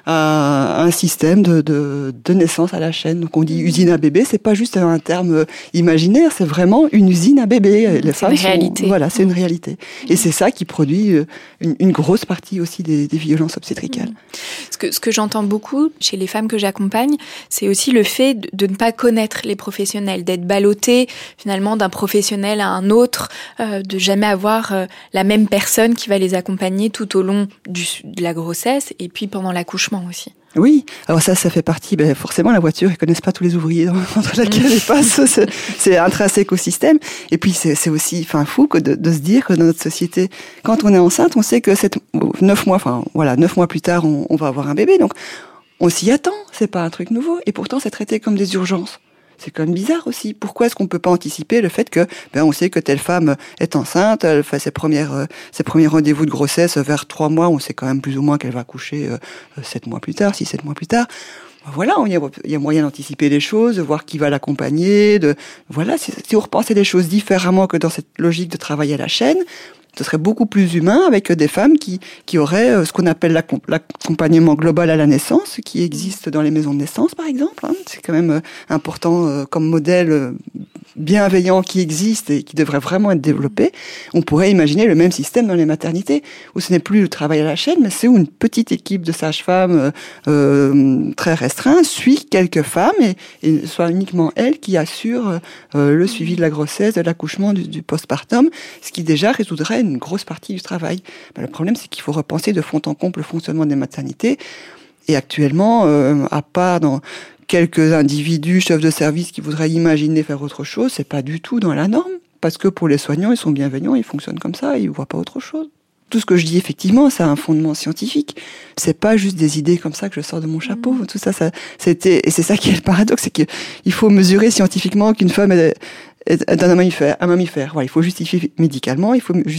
Speaker 3: à un système de naissance à la chaîne. Donc on dit usine à bébé, c'est pas juste un terme imaginaire, c'est vraiment une usine à bébé. Les femmes
Speaker 8: une réalité.
Speaker 3: Voilà, c'est une réalité. Et c'est ça qui produit une grosse partie aussi des violences obstétricales.
Speaker 8: Ce que j'entends beaucoup chez les femmes que j'accompagne, c'est aussi le fait de ne pas connaître les professionnels, d'être ballottée finalement d'un professionnel à un autre, de jamais avoir la même personne qui va les accompagner tout au long de la grossesse et puis pendant l'accouchement aussi.
Speaker 3: Oui, alors ça fait partie, forcément la voiture, ils connaissent pas tous les ouvriers entre laquelle ils passent, c'est intrinsèque au système. Et puis c'est aussi fou que de se dire que dans notre société, quand on est enceinte, on sait que 9 mois plus tard, on va avoir un bébé, donc on s'y attend, c'est pas un truc nouveau, et pourtant c'est traité comme des urgences. C'est quand même bizarre aussi. Pourquoi est-ce qu'on peut pas anticiper le fait que, on sait que telle femme est enceinte, elle fait ses premiers rendez-vous de grossesse vers 3 mois, on sait quand même plus ou moins qu'elle va accoucher 7 mois plus tard, 6-7 mois plus tard. Voilà, il y a moyen d'anticiper les choses, de voir qui va l'accompagner, si on repensait les choses différemment que dans cette logique de travail à la chaîne, ce serait beaucoup plus humain avec des femmes qui auraient ce qu'on appelle l'accompagnement global à la naissance, qui existe dans les maisons de naissance, par exemple. C'est quand même important comme modèle bienveillant qui existe et qui devrait vraiment être développé. On pourrait imaginer le même système dans les maternités, où ce n'est plus le travail à la chaîne, mais c'est où une petite équipe de sages-femmes très restreinte suit quelques femmes et soit uniquement elles qui assurent le suivi de la grossesse, de l'accouchement, du postpartum, ce qui déjà résoudrait une grosse partie du travail. Le problème, c'est qu'il faut repenser de fond en comble le fonctionnement des maternités. Et actuellement, à part dans quelques individus, chefs de service qui voudraient imaginer faire autre chose, c'est pas du tout dans la norme. Parce que pour les soignants, ils sont bienveillants, ils fonctionnent comme ça, ils voient pas autre chose. Tout ce que je dis, effectivement, ça a un fondement scientifique. C'est pas juste des idées comme ça que je sors de mon chapeau. Tout ça, et c'est ça qui est le paradoxe, c'est qu'il faut mesurer scientifiquement qu'une femme d'un mammifère. Voilà, il faut justifier médicalement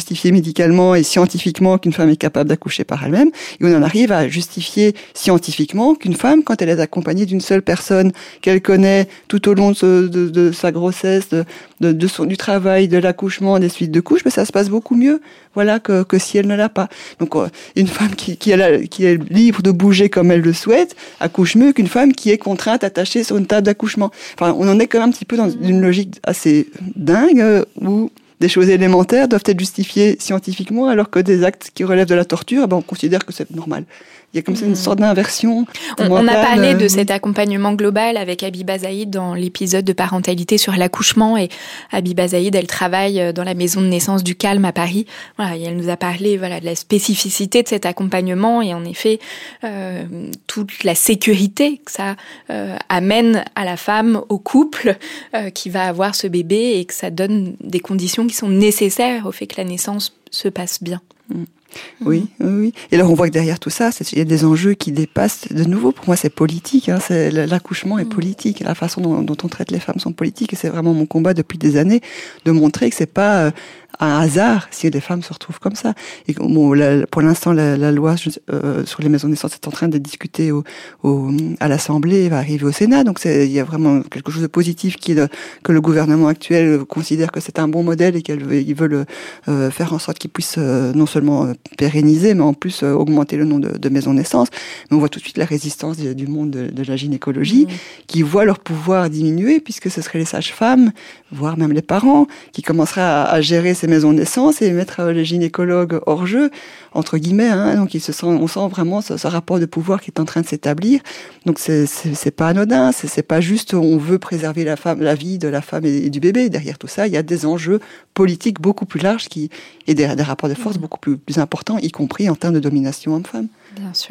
Speaker 3: et scientifiquement qu'une femme est capable d'accoucher par elle-même. Et on en arrive à justifier scientifiquement qu'une femme, quand elle est accompagnée d'une seule personne qu'elle connaît tout au long de sa grossesse, du travail, de l'accouchement, des suites de couches, mais ça se passe beaucoup mieux, voilà, que si elle ne l'a pas. Donc, une femme qui est libre de bouger comme elle le souhaite, accouche mieux qu'une femme qui est contrainte, attachée sur une table d'accouchement. Enfin, on en est quand même un petit peu dans une logique assez dingue, où des choses élémentaires doivent être justifiées scientifiquement, alors que des actes qui relèvent de la torture, on considère que c'est normal. Il y a comme ça une sorte d'inversion.
Speaker 8: On a parlé de cet accompagnement global avec Habiba Zaïd dans l'épisode de parentalité sur l'accouchement. Et Habiba Zaïd, elle travaille dans la maison de naissance du Calme à Paris. Voilà, et elle nous a parlé de la spécificité de cet accompagnement et en effet toute la sécurité que ça amène à la femme, au couple qui va avoir ce bébé et que ça donne des conditions qui sont nécessaires au fait que la naissance se passe bien.
Speaker 3: Oui. Et alors on voit que derrière tout ça, il y a des enjeux qui dépassent. De nouveau, pour moi, c'est politique. L'accouchement est politique. La façon dont on traite les femmes sont politiques. Et c'est vraiment mon combat depuis des années de montrer que c'est pas un hasard si des femmes se retrouvent comme ça. Et pour l'instant, la loi sur les maisons de naissance est en train d'être discutée à l'Assemblée, va arriver au Sénat. Donc il y a vraiment quelque chose de positif que le gouvernement actuel considère que c'est un bon modèle et qu'ils veulent faire en sorte qu'ils puissent non seulement pérenniser, mais en plus augmenter le nombre de maisons de naissance. Mais on voit tout de suite la résistance du monde de la gynécologie qui voit leur pouvoir diminuer, puisque ce seraient les sages-femmes, voire même les parents, qui commenceraient à gérer ces maisons de naissance et mettre les gynécologues hors jeu, entre guillemets. Donc on sent vraiment ce rapport de pouvoir qui est en train de s'établir. Donc c'est pas anodin, c'est pas juste on veut préserver la vie de la femme et du bébé. Derrière tout ça, il y a des enjeux politiques beaucoup plus larges et des rapports de force beaucoup plus importants, y compris en termes de domination homme-femme.
Speaker 8: Bien sûr.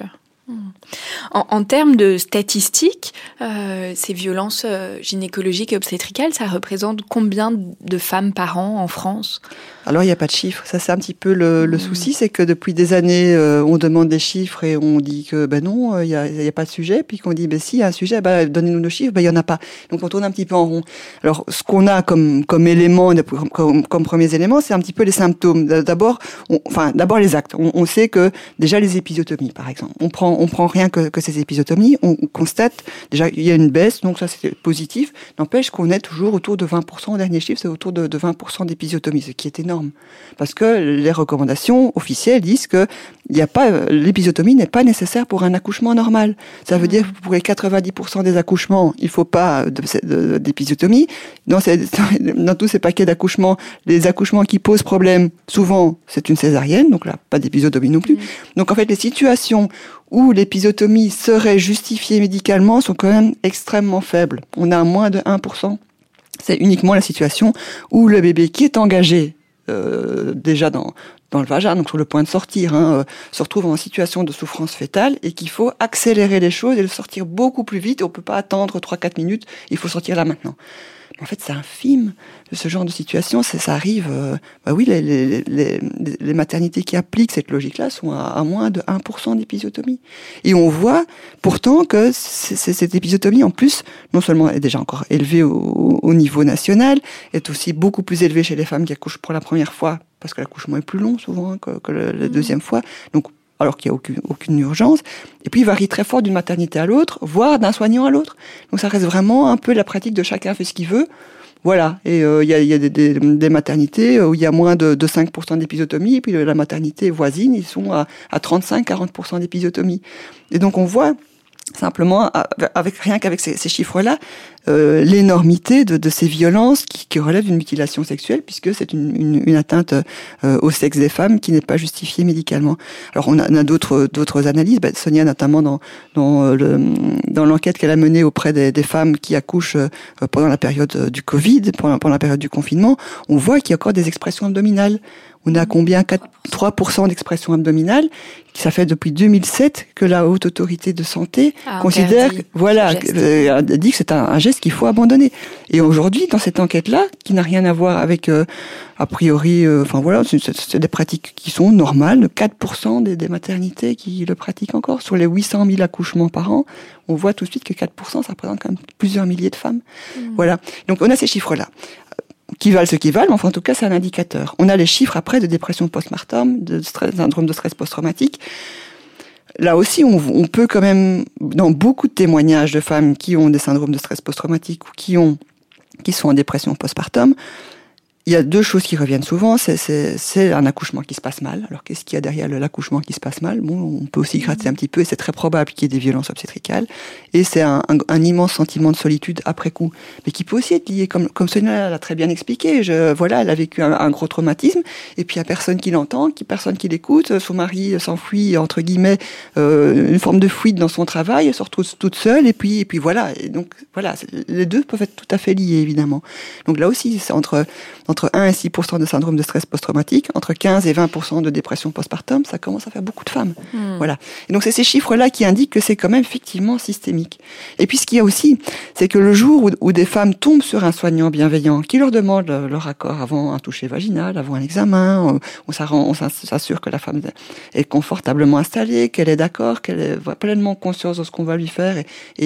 Speaker 8: En termes de statistiques, ces violences gynécologiques et obstétricales, ça représente combien de femmes par an en France ?
Speaker 3: Alors, il n'y a pas de chiffres. Ça, c'est un petit peu le souci, c'est que depuis des années, on demande des chiffres et on dit que non, il y a pas de sujet. Puis qu'on dit, si, il y a un sujet, donnez-nous nos chiffres, il y en a pas. Donc, on tourne un petit peu en rond. Alors, ce qu'on a comme élément, comme premiers éléments, c'est un petit peu les symptômes. D'abord les actes. On sait que déjà les épisiotomies, par exemple, on prend rien que ces épisiotomies, on constate déjà il y a une baisse, donc ça c'est positif. N'empêche qu'on est toujours autour de 20%. Au dernier chiffre, c'est autour de 20% d'épisiotomies, ce qui est énorme. Parce que les recommandations officielles disent que l'épisiotomie n'est pas nécessaire pour un accouchement normal. Ça veut dire que pour les 90% des accouchements, il faut pas d'épisiotomie. Dans tous ces paquets d'accouchements, les accouchements qui posent problème, souvent, c'est une césarienne, donc là, pas d'épisiotomie non plus. Donc en fait, les situations où l'épisiotomie serait justifiée médicalement sont quand même extrêmement faibles. On a moins de 1%. C'est uniquement la situation où le bébé qui est engagé déjà dans le vagin, donc sur le point de sortir, se retrouve en situation de souffrance fœtale et qu'il faut accélérer les choses et le sortir beaucoup plus vite. On peut pas attendre 3-4 minutes, il faut sortir là maintenant. En fait, c'est infime, ce genre de situation. Ça arrive. Les maternités qui appliquent cette logique-là sont à moins de 1% d'épisiotomie. Et on voit pourtant que cette épisiotomie, en plus, non seulement est déjà encore élevée au niveau national, est aussi beaucoup plus élevée chez les femmes qui accouchent pour la première fois, parce que l'accouchement est plus long souvent que la deuxième fois. Donc, alors qu'il n'y a aucune urgence. Et puis, il varie très fort d'une maternité à l'autre, voire d'un soignant à l'autre. Donc, ça reste vraiment un peu la pratique de chacun fait ce qu'il veut. Voilà. Et il y a des maternités où il y a moins de 5% d'épisiotomie, et puis la maternité voisine, ils sont à 35-40% d'épisiotomie. Et donc, on voit simplement, rien qu'avec ces chiffres-là, l'énormité de ces violences qui relèvent d'une mutilation sexuelle, puisque c'est une atteinte au sexe des femmes qui n'est pas justifiée médicalement. Alors on a d'autres analyses. Sonia, notamment dans l'enquête qu'elle a menée auprès des femmes qui accouchent pendant la période du Covid, pendant la période du confinement, on voit qu'il y a encore des expressions abdominales. On a combien 3% d'expression abdominale. Ça fait depuis 2007 que la Haute Autorité de Santé considère, dit que c'est un geste qu'il faut abandonner. Et aujourd'hui, dans cette enquête-là, qui n'a rien à voir avec, a priori, c'est des pratiques qui sont normales. 4% des maternités qui le pratiquent encore. Sur les 800 000 accouchements par an, on voit tout de suite que 4%, ça représente quand même plusieurs milliers de femmes. Voilà. Donc, on a ces chiffres-là. qui valent ce qu'ils valent, mais enfin, en tout cas, c'est un indicateur. On a les chiffres après de dépression postpartum, de syndrome de stress post-traumatique. Là aussi, on peut quand même, dans beaucoup de témoignages de femmes qui ont des syndromes de stress post-traumatique ou qui sont en dépression postpartum, il y a deux choses qui reviennent souvent, c'est un accouchement qui se passe mal. Alors qu'est-ce qu'il y a derrière l'accouchement qui se passe mal? Bon, on peut aussi gratter un petit peu, et c'est très probable qu'il y ait des violences obstétricales. Et c'est un immense sentiment de solitude après coup, mais qui peut aussi être lié, comme Sonia l'a très bien expliqué. Elle a vécu un gros traumatisme, et puis il y a personne qui l'entend, personne qui l'écoute. Son mari s'enfuit, entre guillemets, une forme de fuite dans son travail, elle se retrouve toute seule, et puis voilà. Et donc voilà, les deux peuvent être tout à fait liés, évidemment. Donc là aussi, c'est entre 1 et 6% de syndrome de stress post-traumatique, entre 15 et 20% de dépression postpartum, ça commence à faire beaucoup de femmes. Voilà. Et donc c'est ces chiffres-là qui indiquent que c'est quand même effectivement systémique. Et puis ce qu'il y a aussi, c'est que le jour où des femmes tombent sur un soignant bienveillant qui leur demande leur accord avant un toucher vaginal, avant un examen, on s'assure que la femme est confortablement installée, qu'elle est d'accord, qu'elle est pleinement consciente de ce qu'on va lui faire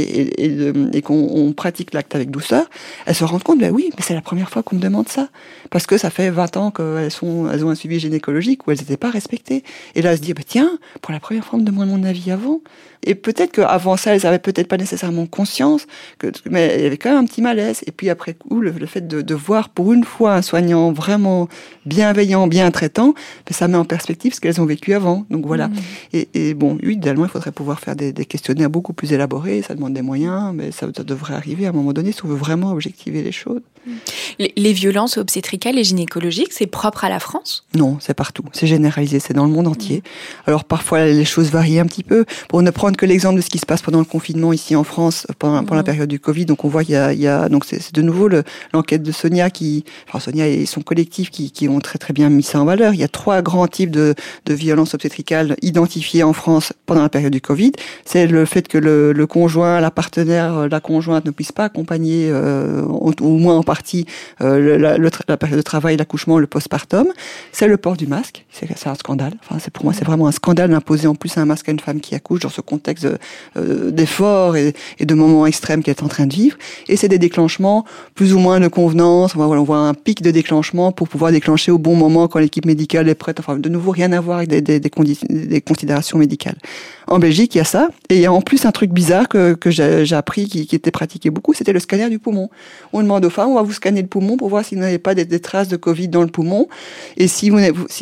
Speaker 3: et qu'on pratique l'acte avec douceur, elle se rend compte, mais c'est la première fois qu'on me demande ça. Parce que ça fait 20 ans qu'elles ont un suivi gynécologique où elles n'étaient pas respectées. Et là, elles se disent, tiens, pour la première fois, on me demande mon avis avant. Et peut-être qu'avant ça, elles n'avaient peut-être pas nécessairement conscience, mais il y avait quand même un petit malaise. Et puis après coup, le fait de voir pour une fois un soignant vraiment bienveillant, bien traitant, ça met en perspective ce qu'elles ont vécu avant. Donc voilà. Et bon, idéalement, il faudrait pouvoir faire des questionnaires beaucoup plus élaborés. Ça demande des moyens, mais ça devrait arriver à un moment donné si on veut vraiment objectiver les choses.
Speaker 8: Les violences obstétricales et gynécologiques, c'est propre à la France ?
Speaker 3: Non, c'est partout. C'est généralisé, c'est dans le monde entier. Alors parfois, les choses varient un petit peu. Pour ne prendre que l'exemple de ce qui se passe pendant le confinement ici en France, pendant la période du Covid, donc on voit qu'il y a donc c'est de nouveau l'enquête de Sonia Sonia et son collectif qui ont très très bien mis ça en valeur. Il y a 3 grands types de violences obstétricales identifiées en France pendant la période du Covid. C'est le fait que le conjoint, la partenaire, la conjointe ne puisse pas accompagner, au moins en partie, la période de travail, l'accouchement, le postpartum. C'est le port du masque. C'est un scandale. Enfin, pour moi, c'est vraiment un scandale d'imposer en plus un masque à une femme qui accouche dans ce contexte d'efforts et de moments extrêmes qu'elle est en train de vivre. Et c'est des déclenchements plus ou moins de convenance. On voit un pic de déclenchement pour pouvoir déclencher au bon moment quand l'équipe médicale est prête. Enfin, de nouveau, rien à voir avec des considérations médicales. En Belgique, il y a ça. Et il y a en plus un truc bizarre que j'ai appris qui était pratiqué beaucoup, c'était le scanner du poumon. On demande aux femmes, on va vous scanner le poumon pour voir si vous n'avez pas des traces de Covid dans le poumon. Et s'il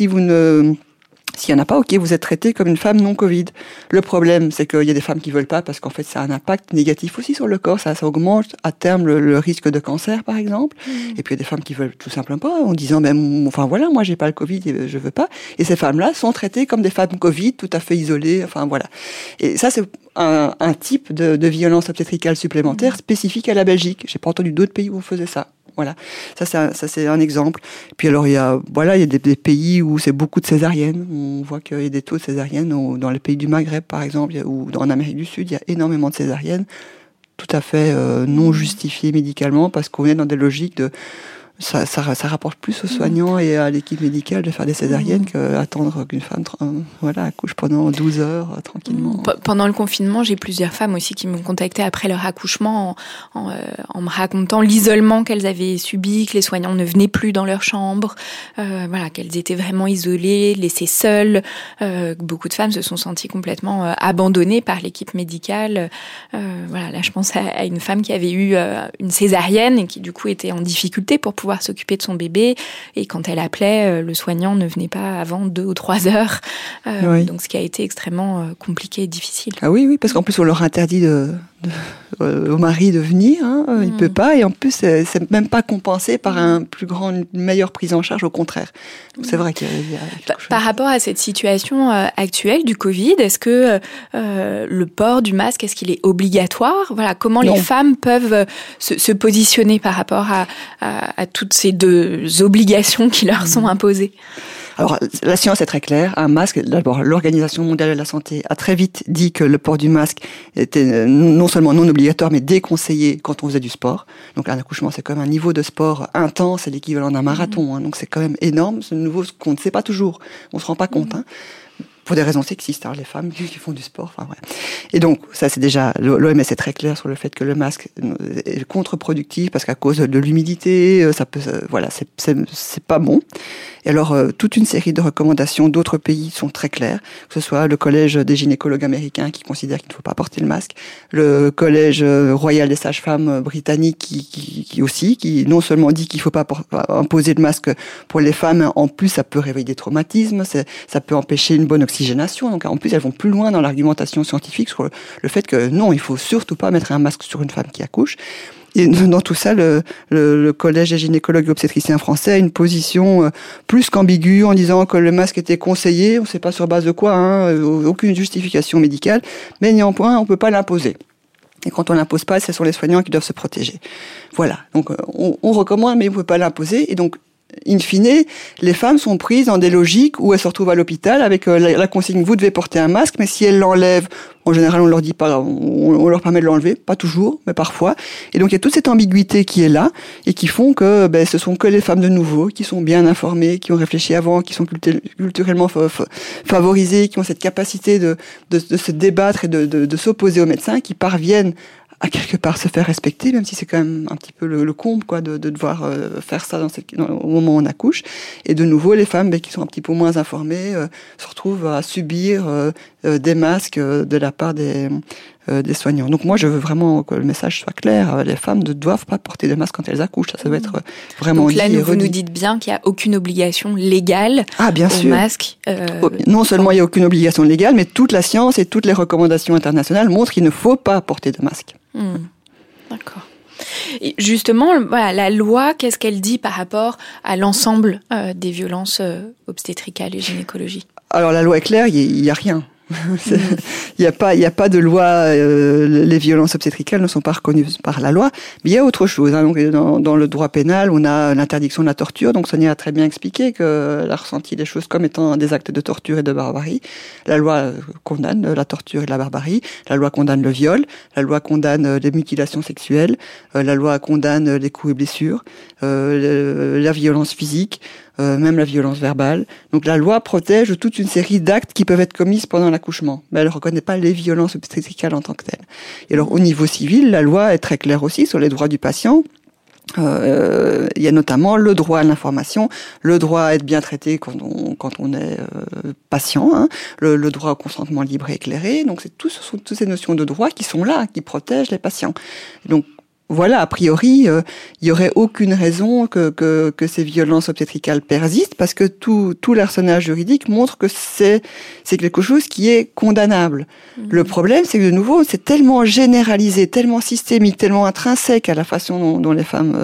Speaker 3: n'y en a pas, ok, vous êtes traité comme une femme non Covid. Le problème, c'est qu'il y a des femmes qui veulent pas parce qu'en fait, ça a un impact négatif aussi sur le corps. Ça augmente à terme le risque de cancer, par exemple. Et puis, il y a des femmes qui veulent tout simplement pas, en disant, moi, j'ai pas le Covid et je veux pas. Et ces femmes-là sont traitées comme des femmes Covid, tout à fait isolées. Enfin, voilà. Et ça, c'est un type de violence obstétricale supplémentaire spécifique à la Belgique. J'ai pas entendu d'autres pays où on faisait ça. Voilà, ça c'est un exemple. Puis alors il y a des pays où c'est beaucoup de césariennes. On voit qu'il y a des taux de césariennes dans les pays du Maghreb par exemple, ou en Amérique du Sud, il y a énormément de césariennes, tout à fait non justifiées médicalement parce qu'on est dans des logiques de ça rapporte plus aux soignants et à l'équipe médicale de faire des césariennes qu'attendre qu'une femme accouche pendant 12 heures tranquillement.
Speaker 8: Pendant le confinement, j'ai plusieurs femmes aussi qui m'ont contactée après leur accouchement en me racontant l'isolement qu'elles avaient subi, que les soignants ne venaient plus dans leur chambre, qu'elles étaient vraiment isolées, laissées seules. Beaucoup de femmes se sont senties complètement abandonnées par l'équipe médicale. Là, je pense à une femme qui avait eu une césarienne et qui du coup était en difficulté pour pouvoir s'occuper de son bébé, et quand elle appelait, le soignant ne venait pas avant 2 ou 3 heures. Donc ce qui a été extrêmement compliqué et difficile.
Speaker 3: Ah oui, parce qu'en plus on leur interdit au mari de venir, il peut pas, et en plus c'est même pas compensé par une meilleure prise en charge, au contraire. Donc c'est vrai qu'il y a
Speaker 8: par rapport à cette situation actuelle du Covid, est-ce que le port du masque, est-ce qu'il est obligatoire ? Comment les femmes peuvent se positionner par rapport à toutes ces 2 obligations qui leur sont imposées ?
Speaker 3: Alors, la science est très claire. Un masque, d'abord, l'Organisation mondiale de la santé a très vite dit que le port du masque était non seulement non obligatoire, mais déconseillé quand on faisait du sport. Donc, un accouchement, c'est quand même un niveau de sport intense, c'est l'équivalent d'un marathon. Donc, c'est quand même énorme. C'est nouveau ce qu'on ne sait pas toujours. On se rend pas compte. pour des raisons sexistes, les femmes qui font du sport, enfin ouais. Et donc, ça c'est déjà, l'OMS est très clair sur le fait que le masque est contre-productif parce qu'à cause de l'humidité, c'est pas bon. Et alors, toute une série de recommandations d'autres pays sont très claires, que ce soit le collège des gynécologues américains qui considère qu'il ne faut pas porter le masque, le collège royal des sages-femmes britanniques qui non seulement dit qu'il ne faut pas imposer le masque pour les femmes, en plus ça peut réveiller des traumatismes, ça peut empêcher une bonne oxygénation, donc en plus elles vont plus loin dans l'argumentation scientifique sur le fait que non, il faut surtout pas mettre un masque sur une femme qui accouche. Et dans tout ça, le collège des gynécologues et obstétriciens français a une position plus qu'ambiguë en disant que le masque était conseillé, on ne sait pas sur base de quoi, aucune justification médicale, mais néanmoins on ne peut pas l'imposer. Et quand on l'impose pas, ce sont les soignants qui doivent se protéger. Voilà, donc on recommande, mais on ne peut pas l'imposer, et donc in fine, les femmes sont prises dans des logiques où elles se retrouvent à l'hôpital avec la consigne, vous devez porter un masque, mais si elles l'enlèvent, en général on leur dit pas, on leur permet de l'enlever, pas toujours, mais parfois. Et donc il y a toute cette ambiguïté qui est là et qui font que ce sont que les femmes de nouveau qui sont bien informées, qui ont réfléchi avant, qui sont culturellement favorisées, qui ont cette capacité de se débattre et de s'opposer aux médecins, qui parviennent à quelque part se faire respecter, même si c'est quand même un petit peu le comble, quoi, de devoir faire ça au moment où on accouche. Et de nouveau, les femmes qui sont un petit peu moins informées se retrouvent à subir des masques de la part des soignants. Donc moi, je veux vraiment que le message soit clair. Les femmes ne doivent pas porter de masque quand elles accouchent. Ça doit être vraiment
Speaker 8: dit. Donc là, vous nous dites bien qu'il n'y a aucune obligation légale au masque.
Speaker 3: Non seulement il n'y a aucune obligation légale, mais toute la science et toutes les recommandations internationales montrent qu'il ne faut pas porter de masque.
Speaker 8: D'accord. Et justement, la loi, qu'est-ce qu'elle dit par rapport à l'ensemble des violences obstétricales et gynécologiques ? Alors
Speaker 3: la loi est claire, il n'y a rien. Il n'y a pas de loi, les violences obstétricales ne sont pas reconnues par la loi, mais il y a autre chose. Donc, dans le droit pénal, on a l'interdiction de la torture, donc Sonia a très bien expliqué qu'elle a ressenti les choses comme étant des actes de torture et de barbarie. La loi condamne la torture et la barbarie, la loi condamne le viol, la loi condamne les mutilations sexuelles, la loi condamne les coups et blessures, la violence physique, même la violence verbale. Donc la loi protège toute une série d'actes qui peuvent être commis pendant l'accouchement, mais elle ne reconnaît pas les violences obstétricales en tant que telles. Et alors au niveau civil, la loi est très claire aussi sur les droits du patient. Il y a notamment le droit à l'information, le droit à être bien traité quand on est patient, le droit au consentement libre et éclairé. Donc ce sont toutes ces notions de droit qui sont là, qui protègent les patients. Donc voilà, a priori, il y aurait aucune raison que ces violences obstétricales persistent, parce que tout l'arsenal juridique montre que c'est quelque chose qui est condamnable. Le problème, c'est que de nouveau, c'est tellement généralisé, tellement systémique, tellement intrinsèque à la façon dont les femmes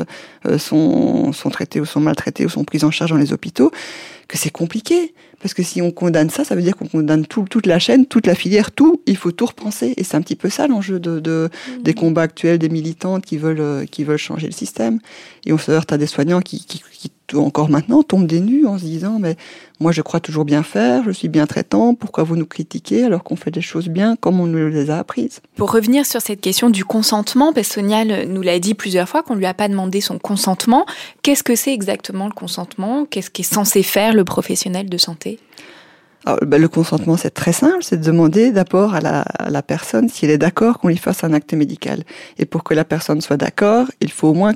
Speaker 3: sont traitées ou sont maltraitées ou sont prises en charge dans les hôpitaux, que c'est compliqué. Parce que si on condamne ça veut dire qu'on condamne toute la chaîne, toute la filière, tout. Il faut tout repenser. Et c'est un petit peu ça l'enjeu des combats actuels, des militantes qui veulent changer le système. Et on se heurte à des soignants qui encore maintenant tombent des nues en se disant mais moi je crois toujours bien faire, je suis bien traitant, pourquoi vous nous critiquez alors qu'on fait des choses bien comme on nous les a apprises.
Speaker 8: Pour revenir sur cette question du consentement, parce que Sonia nous l'a dit plusieurs fois qu'on ne lui a pas demandé son consentement, qu'est-ce que c'est exactement le consentement ? Qu'est-ce qu'est censé faire le professionnel de santé ?
Speaker 3: Alors, le consentement, c'est très simple, c'est de demander d'abord à la personne si elle est d'accord qu'on lui fasse un acte médical. Et pour que la personne soit d'accord, il faut au moins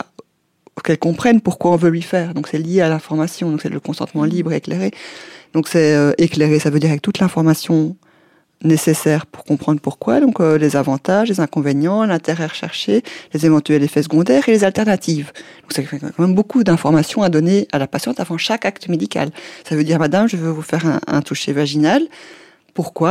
Speaker 3: qu'elle comprenne pourquoi on veut lui faire. Donc c'est lié à l'information, donc c'est le consentement libre et éclairé. Donc c'est éclairé, ça veut dire avec toute l'information nécessaire pour comprendre pourquoi, donc les avantages, les inconvénients, l'intérêt recherché, les éventuels effets secondaires et les alternatives. Donc ça fait quand même beaucoup d'informations à donner à la patiente avant chaque acte médical. Ça veut dire, madame, je veux vous faire un toucher vaginal. Pourquoi ?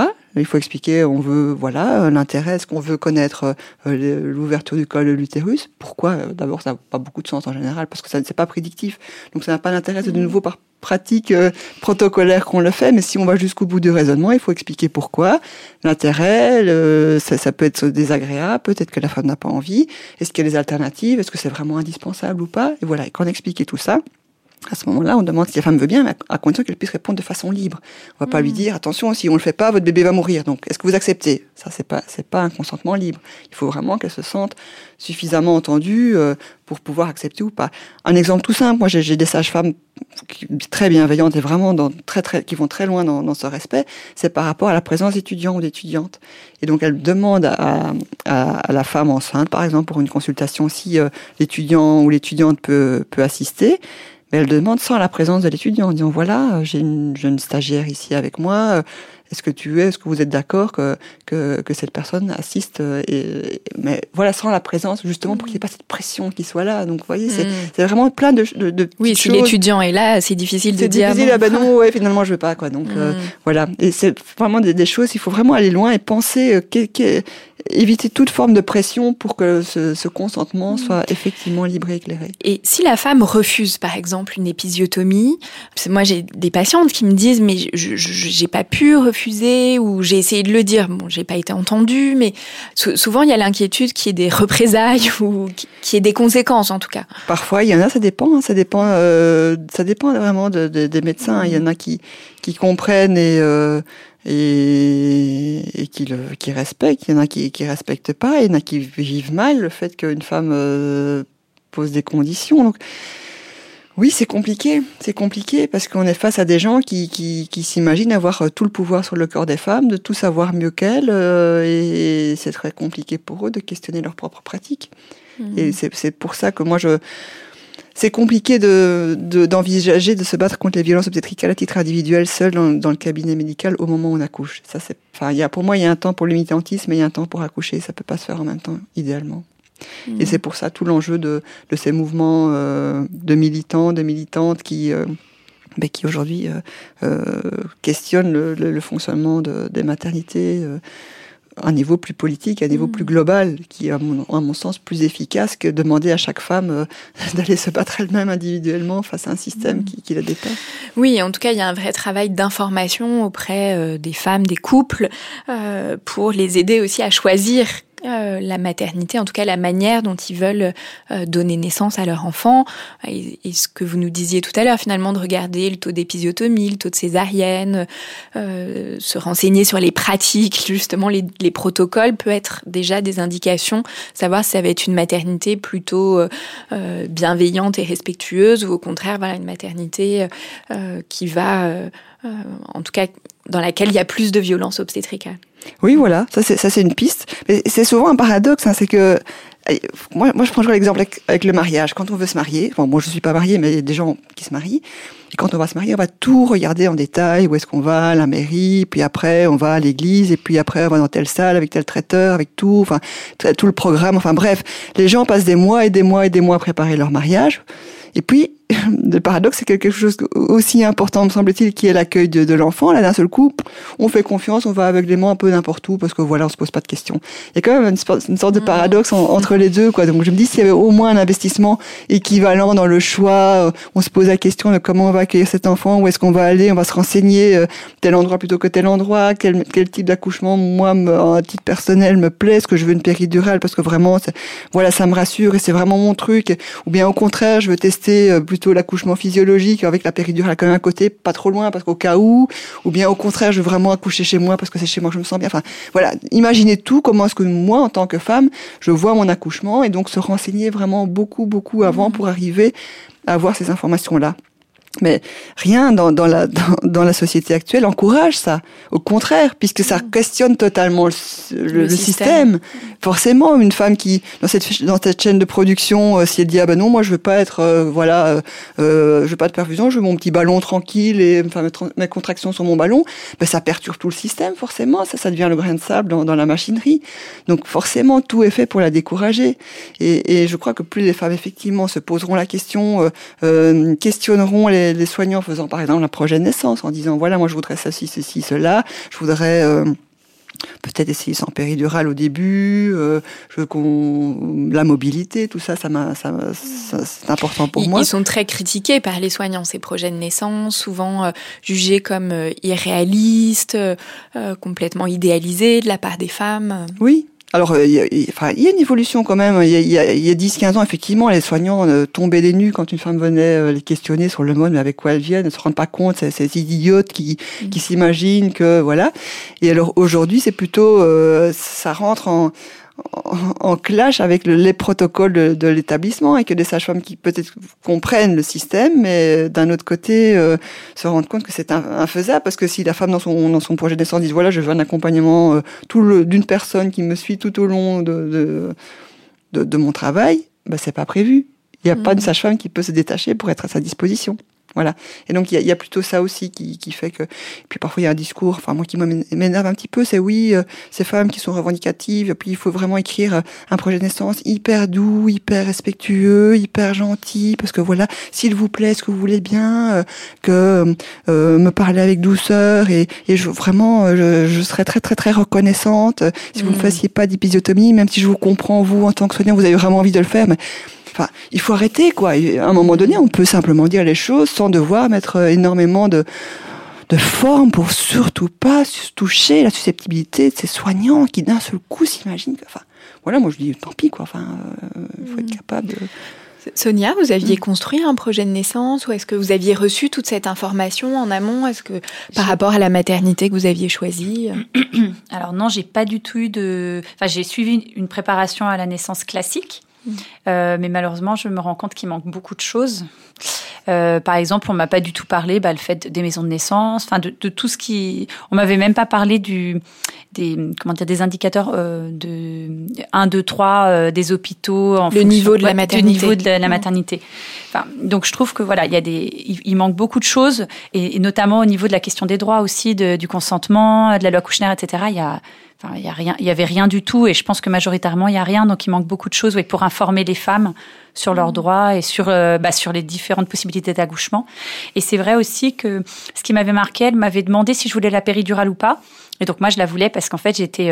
Speaker 3: Il faut expliquer, on veut, l'intérêt, est-ce qu'on veut connaître l'ouverture du col de l'utérus ? Pourquoi ? D'abord, ça n'a pas beaucoup de sens en général, parce que ça, c'est pas prédictif. Donc ça n'a pas d'intérêt, c'est de nouveau par pratique protocolaire qu'on le fait, mais si on va jusqu'au bout du raisonnement, il faut expliquer pourquoi. L'intérêt, ça peut être désagréable, peut-être que la femme n'a pas envie. Est-ce qu'il y a des alternatives ? Est-ce que c'est vraiment indispensable ou pas ? Et voilà, et quand on explique tout ça, À ce moment-là, on demande si la femme veut bien, mais à condition qu'elle puisse répondre de façon libre. On va pas lui dire, attention, si on le fait pas, votre bébé va mourir. Donc, est-ce que vous acceptez? Ça, c'est pas un consentement libre. Il faut vraiment qu'elle se sente suffisamment entendue pour pouvoir accepter ou pas. Un exemple tout simple, moi, j'ai des sages-femmes très bienveillantes et vraiment qui vont très loin dans ce respect. C'est par rapport à la présence d'étudiants ou d'étudiantes. Et donc, elles demandent à la femme enceinte, par exemple, pour une consultation, si l'étudiant ou l'étudiante peut assister. Mais elle demande sans la présence de l'étudiant, en disant voilà, j'ai une jeune stagiaire ici avec moi, est-ce que vous êtes d'accord que cette personne assiste mais voilà, sans la présence, justement pour qu'il n'y ait pas cette pression qui soit là. Donc vous voyez, c'est vraiment plein de
Speaker 8: oui, si
Speaker 3: choses.
Speaker 8: L'étudiant est là, c'est difficile de dire.
Speaker 3: C'est difficile, non, ouais, finalement je veux pas, quoi. Donc voilà, et c'est vraiment des choses, il faut vraiment aller loin et penser éviter toute forme de pression pour que ce consentement soit effectivement libre et éclairé.
Speaker 8: Et si la femme refuse, par exemple, une épisiotomie, moi j'ai des patientes qui me disent mais j'ai pas pu refuser, ou j'ai essayé de le dire, bon, j'ai pas été entendue, mais souvent il y a l'inquiétude qu'il y ait des représailles ou qu'il y ait des conséquences en tout cas.
Speaker 3: Parfois il y en a, ça dépend vraiment des médecins. Il y en a qui comprennent et qui respectent. Il y en a qui respectent pas. Il y en a qui vivent mal le fait qu'une femme pose des conditions. Donc, oui, c'est compliqué parce qu'on est face à des gens qui s'imaginent avoir tout le pouvoir sur le corps des femmes, de tout savoir mieux qu'elles, et c'est très compliqué pour eux de questionner leurs propres pratiques. Et c'est pour ça que moi c'est compliqué d'envisager de se battre contre les violences obstétricales à titre individuel, seul dans le cabinet médical au moment où on accouche. Ça, pour moi, il y a un temps pour le militantisme et il y a un temps pour accoucher. Ça peut pas se faire en même temps, idéalement. Et c'est pour ça tout l'enjeu de ces mouvements de militants, de militantes qui aujourd'hui questionnent le fonctionnement des maternités à un niveau plus politique, à un niveau plus global, qui est à mon sens plus efficace que demander à chaque femme d'aller se battre elle-même individuellement face à un système qui la dépasse.
Speaker 8: Oui, en tout cas, il y a un vrai travail d'information auprès des femmes, des couples, pour les aider aussi à choisir la maternité, en tout cas la manière dont ils veulent donner naissance à leur enfant. Et ce que vous nous disiez tout à l'heure, finalement, de regarder le taux d'épisiotomie, le taux de césarienne, se renseigner sur les pratiques, justement les protocoles, peut être déjà des indications, savoir si ça va être une maternité plutôt bienveillante et respectueuse, ou au contraire, voilà, une maternité qui va, en tout cas, dans laquelle il y a plus de violence obstétricale.
Speaker 3: Oui, voilà, ça c'est une piste. Mais c'est souvent un paradoxe, c'est que moi je prends toujours l'exemple avec le mariage. Quand on veut se marier, moi je suis pas mariée, mais il y a des gens qui se marient. Et quand on va se marier, on va tout regarder en détail. Où est-ce qu'on va, à la mairie, puis après on va à l'église, et puis après on va dans telle salle avec tel traiteur, avec tout le programme. Enfin bref, les gens passent des mois et des mois et des mois à préparer leur mariage. Et puis, le paradoxe, c'est quelque chose aussi important, me semble-t-il, qui est l'accueil de l'enfant. Là, d'un seul coup, on fait confiance, on va aveuglément un peu n'importe où, parce que voilà, on se pose pas de questions. Il y a quand même une sorte de paradoxe entre les deux, quoi. Donc, je me dis, s'il y avait au moins un investissement équivalent dans le choix, on se pose la question de comment on va accueillir cet enfant, où est-ce qu'on va aller, on va se renseigner, tel endroit plutôt que tel endroit, quel type d'accouchement, moi, à titre personnel, me plaît, est-ce que je veux une péridurale, parce que vraiment, voilà, ça me rassure et c'est vraiment mon truc, ou bien au contraire, je veux tester plutôt l'accouchement physiologique avec la péridurale quand même à côté, pas trop loin parce qu'au cas où, ou bien au contraire je veux vraiment accoucher chez moi parce que c'est chez moi que je me sens bien. Enfin voilà, imaginez tout, comment est-ce que moi en tant que femme je vois mon accouchement, et donc se renseigner vraiment beaucoup avant pour arriver à avoir ces informations-là. Mais rien dans la société actuelle encourage ça. Au contraire, puisque ça questionne totalement le système. Forcément, une femme qui dans cette chaîne de production, si elle dit ah ben non, moi je veux pas être je veux pas de perfusion, je veux mon petit ballon tranquille et mes contractions sur mon ballon, ben ça perturbe tout le système forcément. Ça devient le grain de sable dans la machinerie. Donc forcément, tout est fait pour la décourager. Et je crois que plus les femmes effectivement se poseront la question, questionneront les soignants faisant par exemple un projet de naissance en disant voilà, moi je voudrais ceci, cela, je voudrais peut-être essayer sans péridurale au début, la mobilité, tout ça c'est important pour moi.
Speaker 8: Ils sont très critiqués par les soignants, ces projets de naissance, souvent jugés comme irréalistes, complètement idéalisés de la part des femmes.
Speaker 3: Oui. Alors, il y a une évolution quand même. Il y a 10-15 ans, effectivement, les soignants tombaient des nues quand une femme venait les questionner sur le mode, mais avec quoi elles viennent, elles ne se rendent pas compte, ces idiotes qui s'imaginent que, voilà. Et alors, aujourd'hui, c'est plutôt, ça rentre en clash avec les protocoles de l'établissement, et que des sages-femmes qui peut-être comprennent le système, mais d'un autre côté se rendent compte que c'est infaisable, parce que si la femme dans son projet de naissance dit voilà, je veux un accompagnement d'une personne qui me suit tout au long de mon travail, ben c'est pas prévu. Il n'y a pas de sage-femme qui peut se détacher pour être à sa disposition. Voilà. Et donc, il y a plutôt ça aussi qui fait que... Et puis parfois, il y a un discours, moi qui m'énerve un petit peu, c'est ces femmes qui sont revendicatives, puis il faut vraiment écrire un projet de naissance hyper doux, hyper respectueux, hyper gentil, parce que voilà, s'il vous plaît, est-ce que vous voulez bien me parler avec douceur, et je serais très, très, très reconnaissante si vous ne fassiez pas d'épisiotomie, même si je vous comprends, vous, en tant que soignant, vous avez vraiment envie de le faire, mais... Enfin, il faut arrêter, quoi. Et à un moment donné, on peut simplement dire les choses sans devoir mettre énormément de forme pour surtout pas toucher la susceptibilité de ces soignants qui d'un seul coup s'imaginent que... Enfin, voilà, moi je dis tant pis, quoi. Enfin, il faut être capable de...
Speaker 8: Sonia, vous aviez construit un projet de naissance, ou est-ce que vous aviez reçu toute cette information en amont? Est-ce que par rapport à la maternité que vous aviez choisie?
Speaker 2: Alors non, j'ai pas du tout eu de... Enfin, j'ai suivi une préparation à la naissance classique. Mais malheureusement, je me rends compte qu'il manque beaucoup de choses. Par exemple, on m'a pas du tout parlé le fait des maisons de naissance, enfin de tout ce qui... On m'avait même pas parlé des indicateurs de 1, 2, 3 des hôpitaux en fonction,
Speaker 8: niveau de la maternité.
Speaker 2: Du niveau de la maternité. Enfin, donc je trouve que voilà, il manque beaucoup de choses, et notamment au niveau de la question des droits aussi, du consentement, de la loi Kouchner, etc. Il y avait rien du tout, et je pense que majoritairement il y a rien, donc il manque beaucoup de choses pour informer les femmes sur leurs droits et sur les différentes possibilités d'accouchement. Et c'est vrai aussi que ce qui m'avait marqué, elle m'avait demandé si je voulais la péridurale ou pas, et donc moi je la voulais parce qu'en fait j'étais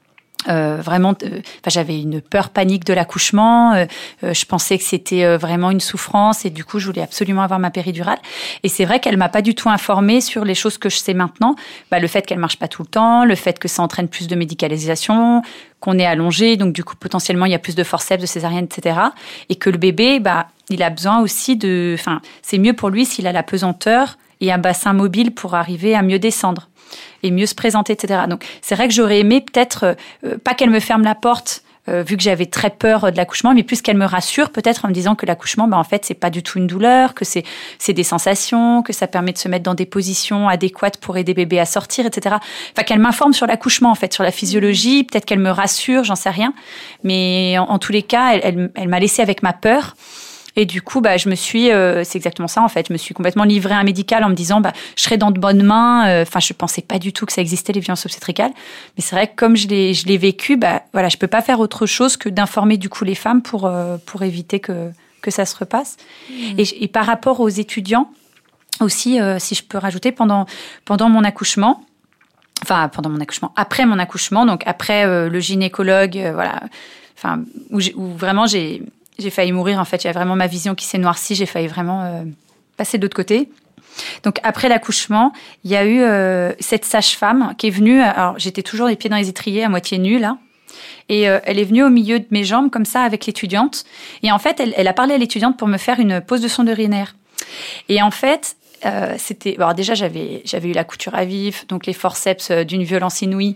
Speaker 2: j'avais une peur panique de l'accouchement, je pensais que c'était vraiment une souffrance, et du coup je voulais absolument avoir ma péridurale. Et c'est vrai qu'elle m'a pas du tout informée sur les choses que je sais maintenant, le fait qu'elle marche pas tout le temps, le fait que ça entraîne plus de médicalisation, qu'on est allongé, donc du coup potentiellement il y a plus de forceps, de césarienne, etc. Et que le bébé, il a besoin aussi c'est mieux pour lui s'il a la pesanteur et un bassin mobile pour arriver à mieux descendre et mieux se présenter, etc. Donc, c'est vrai que j'aurais aimé peut-être, pas qu'elle me ferme la porte, vu que j'avais très peur de l'accouchement, mais plus qu'elle me rassure, peut-être en me disant que l'accouchement, en fait, c'est pas du tout une douleur, que c'est des sensations, que ça permet de se mettre dans des positions adéquates pour aider bébé à sortir, etc. Enfin, qu'elle m'informe sur l'accouchement, en fait, sur la physiologie, peut-être qu'elle me rassure, j'en sais rien. Mais en tous les cas, elle m'a laissée avec ma peur. Et du coup, je me suis, c'est exactement ça en fait, je me suis complètement livrée à un médical en me disant, je serai dans de bonnes mains. Enfin, je pensais pas du tout que ça existait, les violences obstétricales. Mais c'est vrai que comme je l'ai vécu, voilà, je peux pas faire autre chose que d'informer du coup les femmes pour éviter que ça se repasse. Et par rapport aux étudiants aussi, si je peux rajouter, pendant mon accouchement. Enfin, pendant mon accouchement, après mon accouchement, donc après le gynécologue, voilà, enfin, où vraiment j'ai failli mourir, en fait. Il y a vraiment ma vision qui s'est noircie. J'ai failli vraiment passer de l'autre côté. Donc, après l'accouchement, il y a eu cette sage-femme qui est venue. Alors, j'étais toujours les pieds dans les étriers, à moitié nue, là. Et elle est venue au milieu de mes jambes, comme ça, avec l'étudiante. Et en fait, elle a parlé à l'étudiante pour me faire une pose de sonde urinaire. Et en fait, c'était... Alors, déjà, j'avais eu la couture à vif, donc les forceps d'une violence inouïe.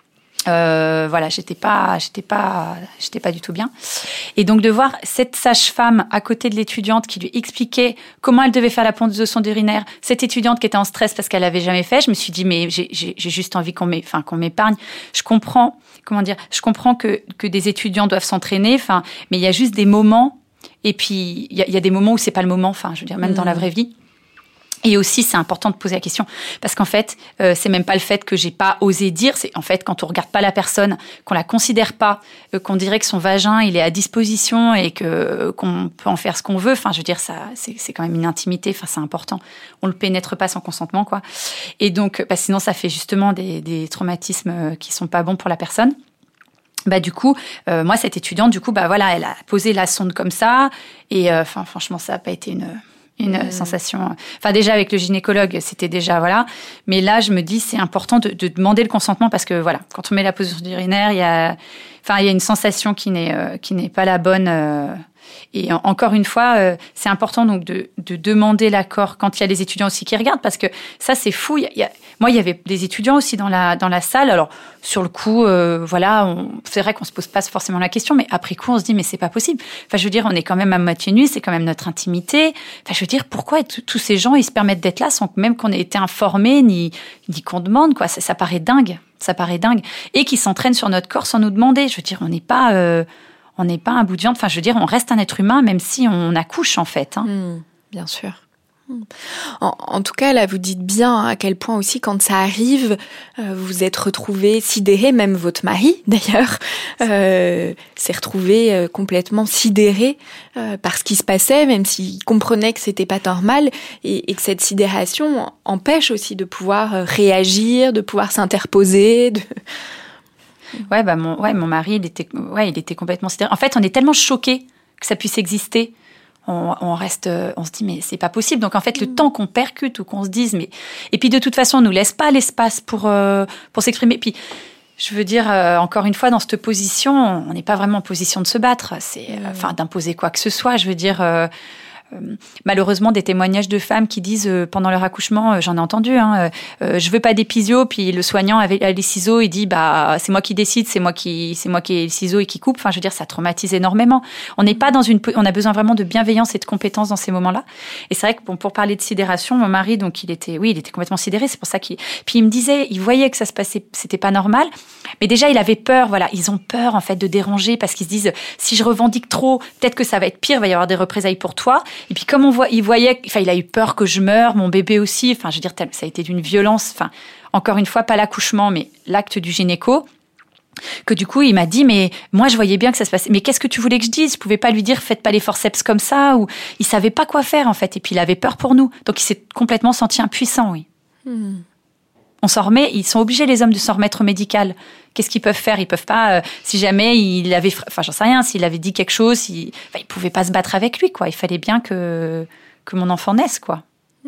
Speaker 2: Voilà, j'étais pas du tout bien. Et donc de voir cette sage-femme à côté de l'étudiante qui lui expliquait comment elle devait faire la pose de sonde urinaire, cette étudiante qui était en stress parce qu'elle l'avait jamais fait, je me suis dit mais j'ai juste envie qu'on m'épargne. Je comprends que des étudiants doivent s'entraîner, mais il y a juste des moments, et puis il y a des moments où c'est pas le moment, je veux dire même dans la vraie vie. Et aussi, c'est important de poser la question, parce qu'en fait, c'est même pas le fait que j'ai pas osé dire, c'est en fait quand on regarde pas la personne, qu'on la considère pas, qu'on dirait que son vagin il est à disposition et qu'on peut en faire ce qu'on veut. Enfin, je veux dire, ça, c'est quand même une intimité. Enfin, c'est important. On le pénètre pas sans consentement, quoi. Et donc, sinon, ça fait justement des traumatismes qui sont pas bons pour la personne. Du coup, moi, cette étudiante, voilà, elle a posé la sonde comme ça, et franchement, ça a pas été une sensation. Enfin, déjà avec le gynécologue, c'était déjà voilà. Mais là, je me dis, c'est important de demander le consentement parce que voilà, quand on met la position urinaire, il y a une sensation qui n'est pas la bonne. Et encore une fois, c'est important donc de demander l'accord quand il y a les étudiants aussi qui regardent parce que ça c'est fou. Moi, il y avait des étudiants aussi dans la salle. Alors sur le coup, c'est vrai qu'on se pose pas forcément la question, mais après coup, on se dit mais c'est pas possible. Enfin, je veux dire, on est quand même à moitié nus, c'est quand même notre intimité. Enfin, je veux dire, pourquoi tous ces gens ils se permettent d'être là sans que même qu'on ait été informés ni qu'on demande quoi. Ça paraît dingue. Ça paraît dingue. Et qui s'entraînent sur notre corps sans nous demander. Je veux dire, on n'est pas un bout de viande. Enfin, je veux dire, on reste un être humain même si on accouche, en fait.
Speaker 8: Bien sûr. En tout cas, là, vous dites bien à quel point aussi, quand ça arrive, vous êtes retrouvés sidérés, même votre mari, d'ailleurs, s'est retrouvé complètement sidéré par ce qui se passait, même s'il comprenait que c'était pas normal, et que cette sidération empêche aussi de pouvoir réagir, de pouvoir s'interposer,
Speaker 2: mon mari, il était complètement sidéré. En fait, on est tellement choqués que ça puisse exister. On se dit, mais c'est pas possible. Donc, en fait, le temps qu'on percute ou qu'on se dise, et puis, de toute façon, on nous laisse pas l'espace pour s'exprimer. Puis, je veux dire, encore une fois, dans cette position, on n'est pas vraiment en position de se battre. D'imposer quoi que ce soit. Je veux dire, malheureusement, des témoignages de femmes qui disent pendant leur accouchement, j'en ai entendu, je veux pas d'épisio, puis le soignant avec les ciseaux, il dit c'est moi qui décide, c'est moi qui ai le ciseau et qui coupe. Enfin, je veux dire, ça traumatise énormément. On n'est pas on a besoin vraiment de bienveillance et de compétence dans ces moments-là. Et c'est vrai que pour parler de sidération, mon mari, donc il était complètement sidéré. C'est pour ça puis il me disait, il voyait que ça se passait, c'était pas normal. Mais déjà, il avait peur. Voilà, ils ont peur en fait de déranger parce qu'ils se disent, si je revendique trop, peut-être que ça va être pire, il va y avoir des représailles pour toi. Et puis comme il a eu peur que je meure, mon bébé aussi. Enfin, je veux dire, ça a été d'une violence. Enfin, encore une fois, pas l'accouchement, mais l'acte du gynéco. Que du coup, il m'a dit, mais moi, je voyais bien que ça se passait. Mais qu'est-ce que tu voulais que je dise ? Je pouvais pas lui dire, faites pas les forceps comme ça. Ou il savait pas quoi faire en fait. Et puis il avait peur pour nous. Donc il s'est complètement senti impuissant, oui. On s'en remet. Ils sont obligés les hommes de s'en remettre au médical. Qu'est-ce qu'ils peuvent faire ? Ils peuvent pas. Si jamais il avait, j'en sais rien. S'il avait dit quelque chose, il pouvait pas se battre avec lui, quoi. Il fallait bien que mon enfant naisse, quoi.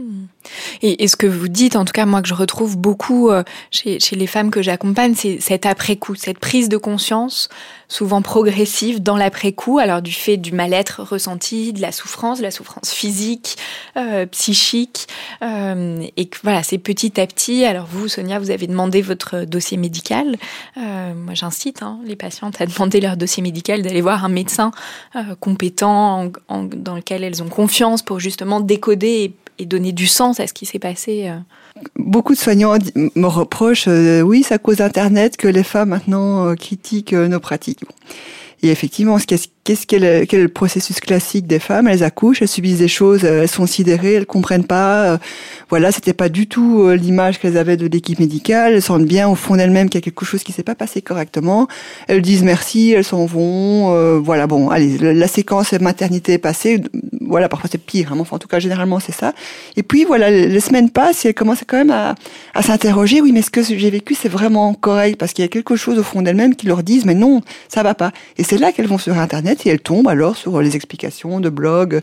Speaker 8: Et ce que vous dites, en tout cas moi que je retrouve beaucoup chez les femmes que j'accompagne, c'est cet après-coup, cette prise de conscience souvent progressive dans l'après-coup, alors du fait du mal-être ressenti, de la souffrance physique, psychique, et que voilà, c'est petit à petit. Alors vous, Sonia, vous avez demandé votre dossier médical. Moi, j'incite les patientes à demander leur dossier médical, d'aller voir un médecin compétent dans lequel elles ont confiance pour justement décoder et donner du sens à ce qui s'est passé.
Speaker 3: Beaucoup de soignants me reprochent, oui, c'est à cause d'Internet que les femmes maintenant critiquent nos pratiques. Et effectivement, quel est le processus classique des femmes ? Elles accouchent, elles subissent des choses, elles sont sidérées, elles comprennent pas. Voilà, c'était pas du tout l'image qu'elles avaient de l'équipe médicale. Elles sentent bien au fond d'elles-mêmes qu'il y a quelque chose qui s'est pas passé correctement. Elles disent merci, elles s'en vont. Voilà, bon, allez, la séquence maternité est passée. Voilà, parfois c'est pire, enfin en tout cas généralement c'est ça. Et puis voilà, les semaines passent et elles commencent quand même à s'interroger. Oui, mais ce que j'ai vécu c'est vraiment correct parce qu'il y a quelque chose au fond d'elles-mêmes qui leur disent mais non, ça va pas. Et c'est là qu'elles vont sur Internet et elles tombent alors sur les explications de blogs,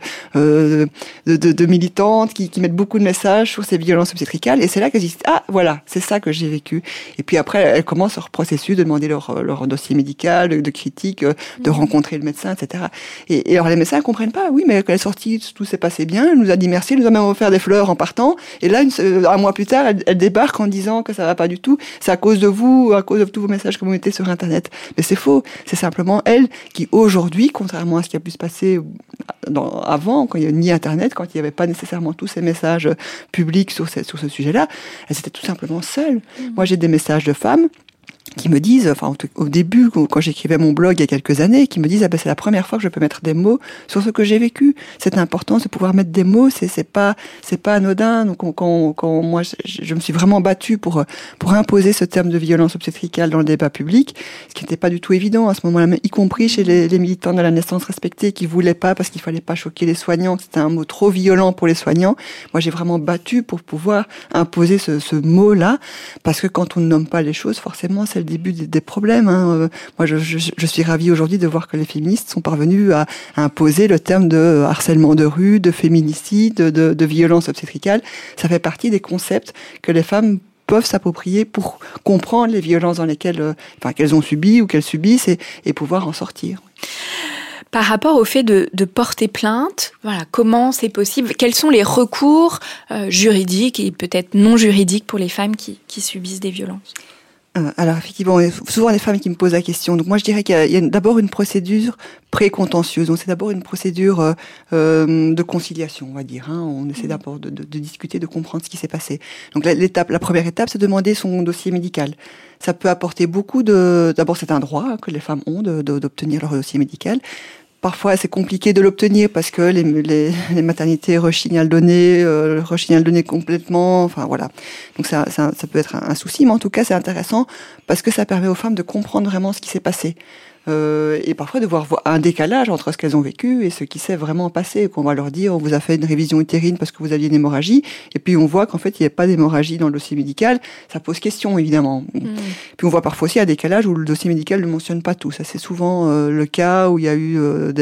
Speaker 3: de militantes qui mettent beaucoup de messages sur ces violences obstétricales. Et c'est là qu'elles disent ah voilà, c'est ça que j'ai vécu. Et puis après elles commencent leur processus de demander leur dossier médical, de critique, de rencontrer le médecin, etc. Et alors les médecins comprennent pas. Oui, mais quand elle est sortie, tout s'est passé bien. Elle nous a dit merci, elle nous a même offert des fleurs en partant. Et là, un mois plus tard, elle débarque en disant que ça va pas du tout. C'est à cause de vous, à cause de tous vos messages que vous mettez sur Internet. Mais c'est faux. C'est simplement elle qui aujourd'hui, contrairement à ce qui a pu se passer avant, quand il n'y avait ni Internet, quand il n'y avait pas nécessairement tous ces messages publics sur ce sujet-là, elle était tout simplement seule. Moi, j'ai des messages de femmes qui me disent, enfin au début quand j'écrivais mon blog il y a quelques années, qui me disent c'est la première fois que je peux mettre des mots sur ce que j'ai vécu. C'est important de pouvoir mettre des mots, c'est pas anodin. Donc quand moi je me suis vraiment battue pour imposer ce terme de violence obstétricale dans le débat public, ce qui n'était pas du tout évident à ce moment-là, mais y compris chez les militants de la naissance respectée qui voulaient pas parce qu'il fallait pas choquer les soignants, c'était un mot trop violent pour les soignants. Moi j'ai vraiment battu pour pouvoir imposer ce mot-là, parce que quand on ne nomme pas les choses, forcément c'est le début des problèmes. Moi, je suis ravie aujourd'hui de voir que les féministes sont parvenues à imposer le terme de harcèlement de rue, de féminicide, de violence obstétricale. Ça fait partie des concepts que les femmes peuvent s'approprier pour comprendre les violences dans lesquelles, qu'elles ont subies ou qu'elles subissent et pouvoir en sortir.
Speaker 8: Par rapport au fait de porter plainte, comment c'est possible ? Quels sont les recours juridiques et peut-être non juridiques pour les femmes qui subissent des violences ?
Speaker 3: Alors effectivement, souvent les femmes qui me posent la question. Donc moi je dirais qu'il y a d'abord une procédure pré-contentieuse. Donc c'est d'abord une procédure de conciliation, on va dire. On essaie d'abord de discuter, de comprendre ce qui s'est passé. Donc la première étape, c'est de demander son dossier médical. Ça peut apporter beaucoup d'abord c'est un droit que les femmes ont d'obtenir leur dossier médical. Parfois, c'est compliqué de l'obtenir parce que les maternités rechignent à le donner complètement. Enfin, voilà. Donc, ça peut être un souci, mais en tout cas, c'est intéressant parce que ça permet aux femmes de comprendre vraiment ce qui s'est passé. Et parfois de voir un décalage entre ce qu'elles ont vécu et ce qui s'est vraiment passé, qu'on va leur dire on vous a fait une révision utérine parce que vous aviez une hémorragie, et puis on voit qu'en fait il n'y a pas d'hémorragie dans le dossier médical. Ça pose question évidemment. Puis on voit parfois aussi un décalage où le dossier médical ne mentionne pas tout. Ça c'est souvent le cas où il y a eu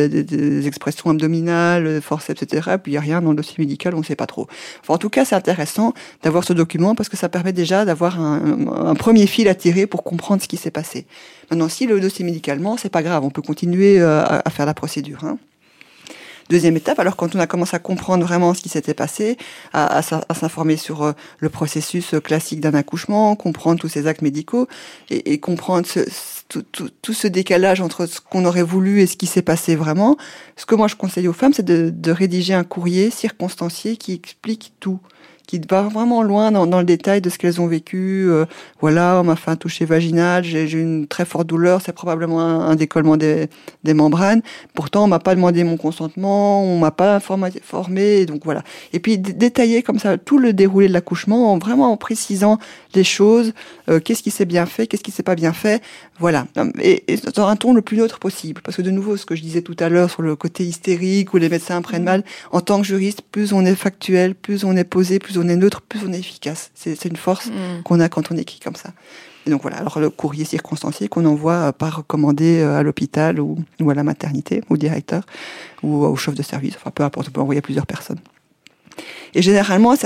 Speaker 3: des expressions abdominales, forceps, etc. Puis il n'y a rien dans le dossier médical, on ne sait pas trop. Enfin, en tout cas c'est intéressant d'avoir ce document parce que ça permet déjà d'avoir un premier fil à tirer pour comprendre ce qui s'est passé. Maintenant, si le dossier médicalement, c'est pas grave, on peut continuer à faire la procédure. Deuxième étape, alors quand on a commencé à comprendre vraiment ce qui s'était passé, à s'informer sur le processus classique d'un accouchement, comprendre tous ces actes médicaux et comprendre tout ce décalage entre ce qu'on aurait voulu et ce qui s'est passé vraiment, ce que moi je conseille aux femmes, c'est de rédiger un courrier circonstancié qui explique tout, qui va vraiment loin dans le détail de ce qu'elles ont vécu. On m'a fait un toucher vaginal, j'ai eu une très forte douleur, c'est probablement un décollement des membranes. Pourtant, on m'a pas demandé mon consentement, on m'a pas informé, donc voilà. Et puis détailler comme ça tout le déroulé de l'accouchement, vraiment en précisant les choses, qu'est-ce qui s'est bien fait, qu'est-ce qui s'est pas bien fait, voilà. Et dans un ton le plus neutre possible, parce que de nouveau, ce que je disais tout à l'heure sur le côté hystérique où les médecins prennent mal, en tant que juriste, plus on est factuel, plus on est posé, plus on est neutre, plus on est efficace. C'est une force qu'on a quand on écrit comme ça. Et donc voilà, alors le courrier circonstancié qu'on envoie par recommandé à l'hôpital ou à la maternité, au directeur ou au chef de service, enfin peu importe, on peut envoyer à plusieurs personnes. Et généralement,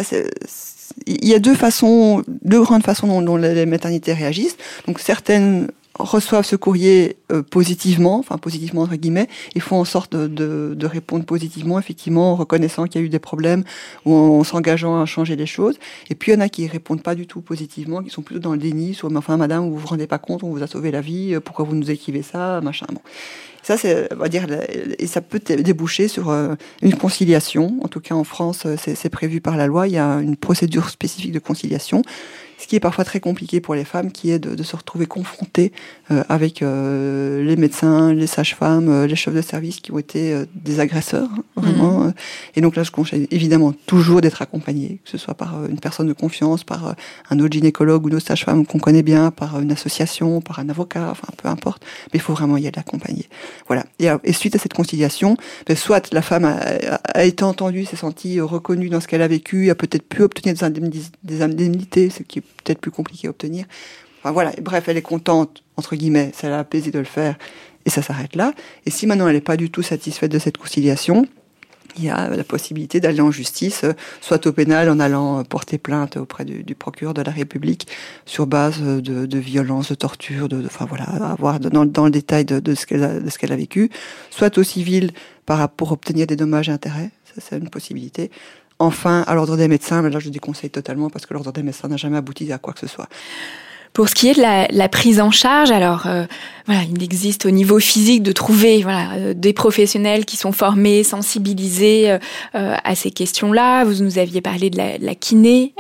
Speaker 3: il y a deux grandes façons dont les maternités réagissent. Donc certaines reçoivent ce courrier positivement entre guillemets, et font en sorte de répondre positivement, effectivement, en reconnaissant qu'il y a eu des problèmes ou en s'engageant à changer les choses. Et puis il y en a qui répondent pas du tout positivement, qui sont plutôt dans le déni, sur madame, vous vous rendez pas compte, on vous a sauvé la vie, pourquoi vous nous écrivez ça, machin. Bon. Ça, on va dire, et ça peut déboucher sur une conciliation. En tout cas, en France, c'est prévu par la loi. Il y a une procédure spécifique de conciliation, ce qui est parfois très compliqué pour les femmes, qui est de se retrouver confrontées avec les médecins, les sages-femmes, les chefs de service qui ont été des agresseurs, vraiment. Et donc là, je conseille évidemment toujours d'être accompagnée, que ce soit par une personne de confiance, par un autre gynécologue ou une autre sage-femme qu'on connaît bien, par une association, par un avocat, enfin peu importe. Mais il faut vraiment y aller accompagner. Voilà. Et suite à cette conciliation, soit la femme a été entendue, s'est sentie reconnue dans ce qu'elle a vécu, a peut-être pu obtenir des indemnités, ce qui est peut-être plus compliqué à obtenir. Enfin, voilà. Bref, elle est contente, entre guillemets, ça l'a apaisée de le faire, et ça s'arrête là. Et si maintenant elle n'est pas du tout satisfaite de cette conciliation, il y a la possibilité d'aller en justice, soit au pénal en allant porter plainte auprès du procureur de la République sur base de violences, de torture, avoir dans le détail de ce qu'elle a vécu, soit au civil pour obtenir des dommages et intérêts, ça c'est une possibilité. Enfin, à l'ordre des médecins, mais là je déconseille totalement parce que l'ordre des médecins n'a jamais abouti à quoi que ce soit.
Speaker 8: Pour ce qui est de la prise en charge, alors il existe au niveau physique de trouver des professionnels qui sont formés, sensibilisés à ces questions-là. Vous nous aviez parlé de la kiné,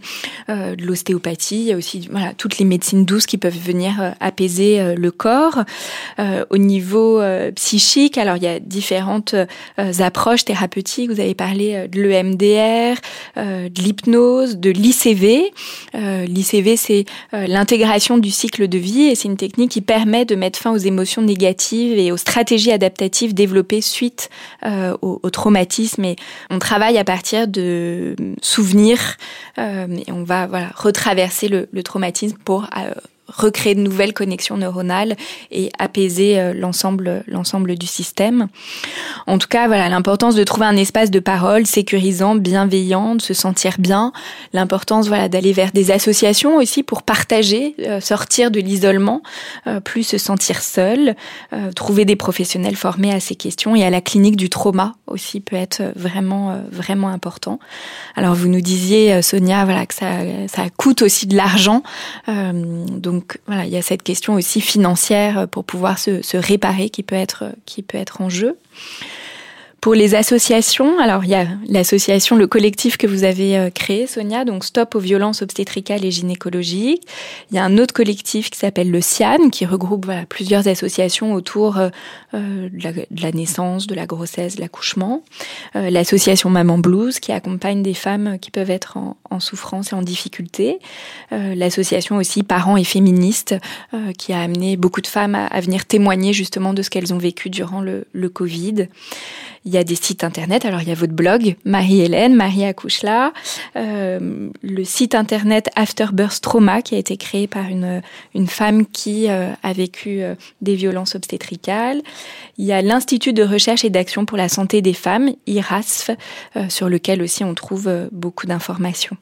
Speaker 8: de l'ostéopathie. Il y a aussi toutes les médecines douces qui peuvent venir apaiser le corps. Au niveau psychique, alors il y a différentes approches thérapeutiques. Vous avez parlé de l'EMDR, de l'hypnose, de l'ICV. L'ICV, c'est l'intégration du cycle de vie, et c'est une technique qui permet de mettre fin aux émotions négatives et aux stratégies adaptatives développées suite au traumatisme. Et on travaille à partir de souvenirs et on va retraverser le traumatisme pour recréer de nouvelles connexions neuronales et apaiser l'ensemble du système. En tout cas, voilà, l'importance de trouver un espace de parole sécurisant, bienveillant, de se sentir bien. L'importance, voilà, d'aller vers des associations aussi pour partager, sortir de l'isolement, plus se sentir seul, trouver des professionnels formés à ces questions, et à la clinique du trauma aussi peut être vraiment important. Alors vous nous disiez, Sonia, voilà, que ça coûte aussi de l'argent. Donc voilà, il y a cette question aussi financière pour pouvoir se réparer qui peut être en jeu. Pour les associations, alors il y a l'association, le collectif que vous avez créé, Sonia, donc Stop aux violences obstétricales et gynécologiques. Il y a un autre collectif qui s'appelle le CIAN, qui regroupe plusieurs associations autour de la naissance, de la grossesse, de l'accouchement. L'association Maman Blues, qui accompagne des femmes qui peuvent être en souffrance et en difficulté. L'association aussi Parents et Féministes, qui a amené beaucoup de femmes à venir témoigner justement de ce qu'elles ont vécu durant le Covid. Il y a des sites internet, alors il y a votre blog, Marie-Hélène, Marie accouche là, le site internet Afterbirth Trauma qui a été créé par une femme qui a vécu des violences obstétricales. Il y a l'Institut de recherche et d'action pour la santé des femmes, IRASF, sur lequel aussi on trouve beaucoup d'informations.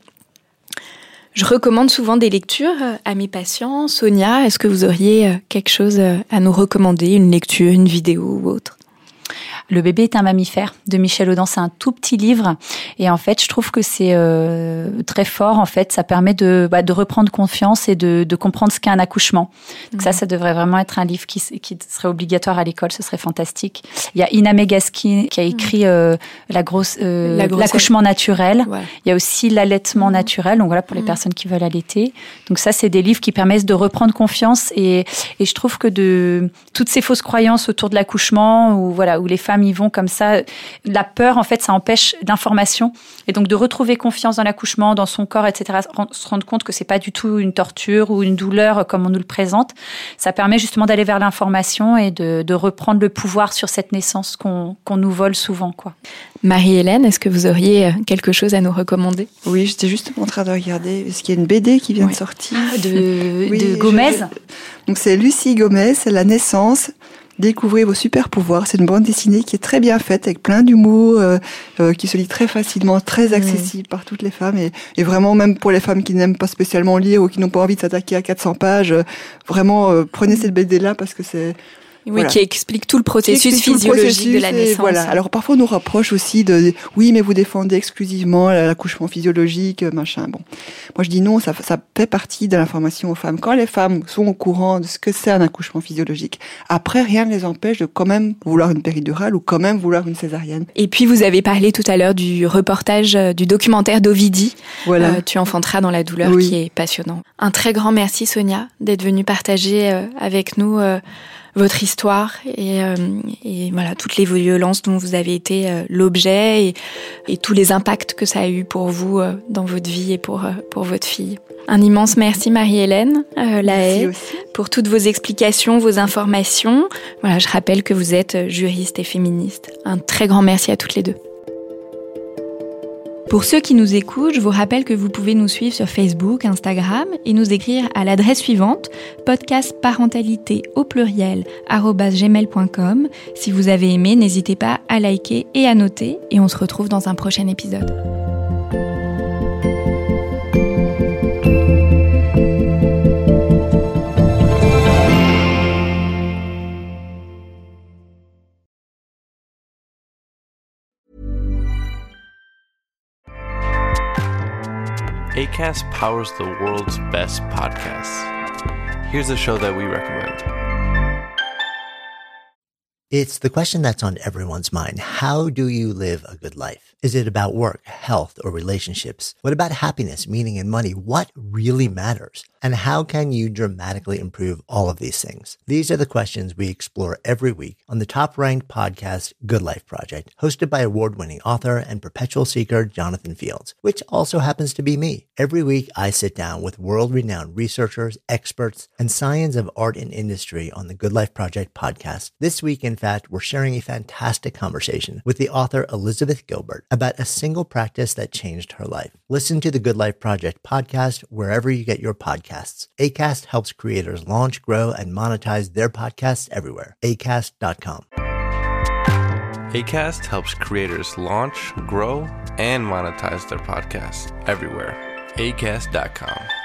Speaker 8: Je recommande souvent des lectures à mes patients. Sonia, est-ce que vous auriez quelque chose à nous recommander, une lecture, une vidéo ou autre ?
Speaker 2: Le bébé est un mammifère de Michel Audin, c'est un tout petit livre et en fait je trouve que c'est très fort. En fait ça permet de reprendre confiance et de comprendre ce qu'est un accouchement. Donc ça devrait vraiment être un livre qui serait obligatoire à l'école, ce serait fantastique. Il y a Ina Megaski qui a écrit l'accouchement naturel. Ouais. Il y a aussi l'allaitement naturel, donc voilà pour les personnes qui veulent allaiter. Donc ça c'est des livres qui permettent de reprendre confiance et je trouve que de toutes ces fausses croyances autour de l'accouchement où les femmes y vont comme ça, la peur en fait ça empêche l'information et donc de retrouver confiance dans l'accouchement, dans son corps, etc., se rendre compte que c'est pas du tout une torture ou une douleur comme on nous le présente, ça permet justement d'aller vers l'information et de reprendre le pouvoir sur cette naissance qu'on nous vole souvent, quoi.
Speaker 8: Marie-Hélène, est-ce que vous auriez quelque chose à nous recommander ?
Speaker 3: Oui, j'étais justement en train de regarder, parce qu'il y a une BD qui vient de sortir.
Speaker 2: De Gomez.
Speaker 3: Donc c'est Lucie Gomez, La naissance. Découvrez vos super pouvoirs. C'est une bande dessinée qui est très bien faite, avec plein d'humour, qui se lit très facilement, très accessible par toutes les femmes et vraiment même pour les femmes qui n'aiment pas spécialement lire ou qui n'ont pas envie de s'attaquer à 400 pages, vraiment prenez cette BD-là parce que c'est...
Speaker 8: Oui, voilà. Qui explique tout le processus physiologique de la naissance.
Speaker 3: Voilà. Alors parfois on nous rapproche aussi oui, mais vous défendez exclusivement l'accouchement physiologique, machin. Bon, moi je dis non, ça fait partie de l'information aux femmes. Quand les femmes sont au courant de ce que c'est un accouchement physiologique, après rien ne les empêche de quand même vouloir une péridurale ou quand même vouloir une césarienne.
Speaker 8: Et puis vous avez parlé tout à l'heure du reportage du documentaire d'Ovidie. Voilà. Tu enfanteras dans la douleur, qui est passionnant. Un très grand merci Sonia d'être venue partager avec nous votre histoire et voilà toutes les violences dont vous avez été l'objet et tous les impacts que ça a eu pour vous dans votre vie et pour votre fille. Un immense merci Marie-Hélène Lahaye pour toutes vos explications, vos informations. Voilà, je rappelle que vous êtes juriste et féministe. Un très grand merci à toutes les deux. Pour ceux qui nous écoutent, je vous rappelle que vous pouvez nous suivre sur Facebook, Instagram et nous écrire à l'adresse suivante podcastparentalité@gmail.com. Si vous avez aimé, n'hésitez pas à liker et à noter et on se retrouve dans un prochain épisode.
Speaker 6: Acast powers the world's best podcasts. Here's a show that we recommend.
Speaker 9: It's the question that's on everyone's mind. How do you live a good life? Is it about work, health, or relationships? What about happiness, meaning, and money? What really matters? And how can you dramatically improve all of these things? These are the questions we explore every week on the top-ranked podcast, Good Life Project, hosted by award-winning author and perpetual seeker Jonathan Fields, which also happens to be me. Every week, I sit down with world-renowned researchers, experts, and science of art and industry on the Good Life Project podcast. This week in fact, we're sharing a fantastic conversation with the author Elizabeth Gilbert about a single practice that changed her life. Listen to the Good Life Project podcast wherever you get your podcasts. Acast helps creators launch, grow, and monetize their podcasts everywhere. Acast.com.
Speaker 6: Acast helps creators launch, grow, and monetize their podcasts everywhere. Acast.com.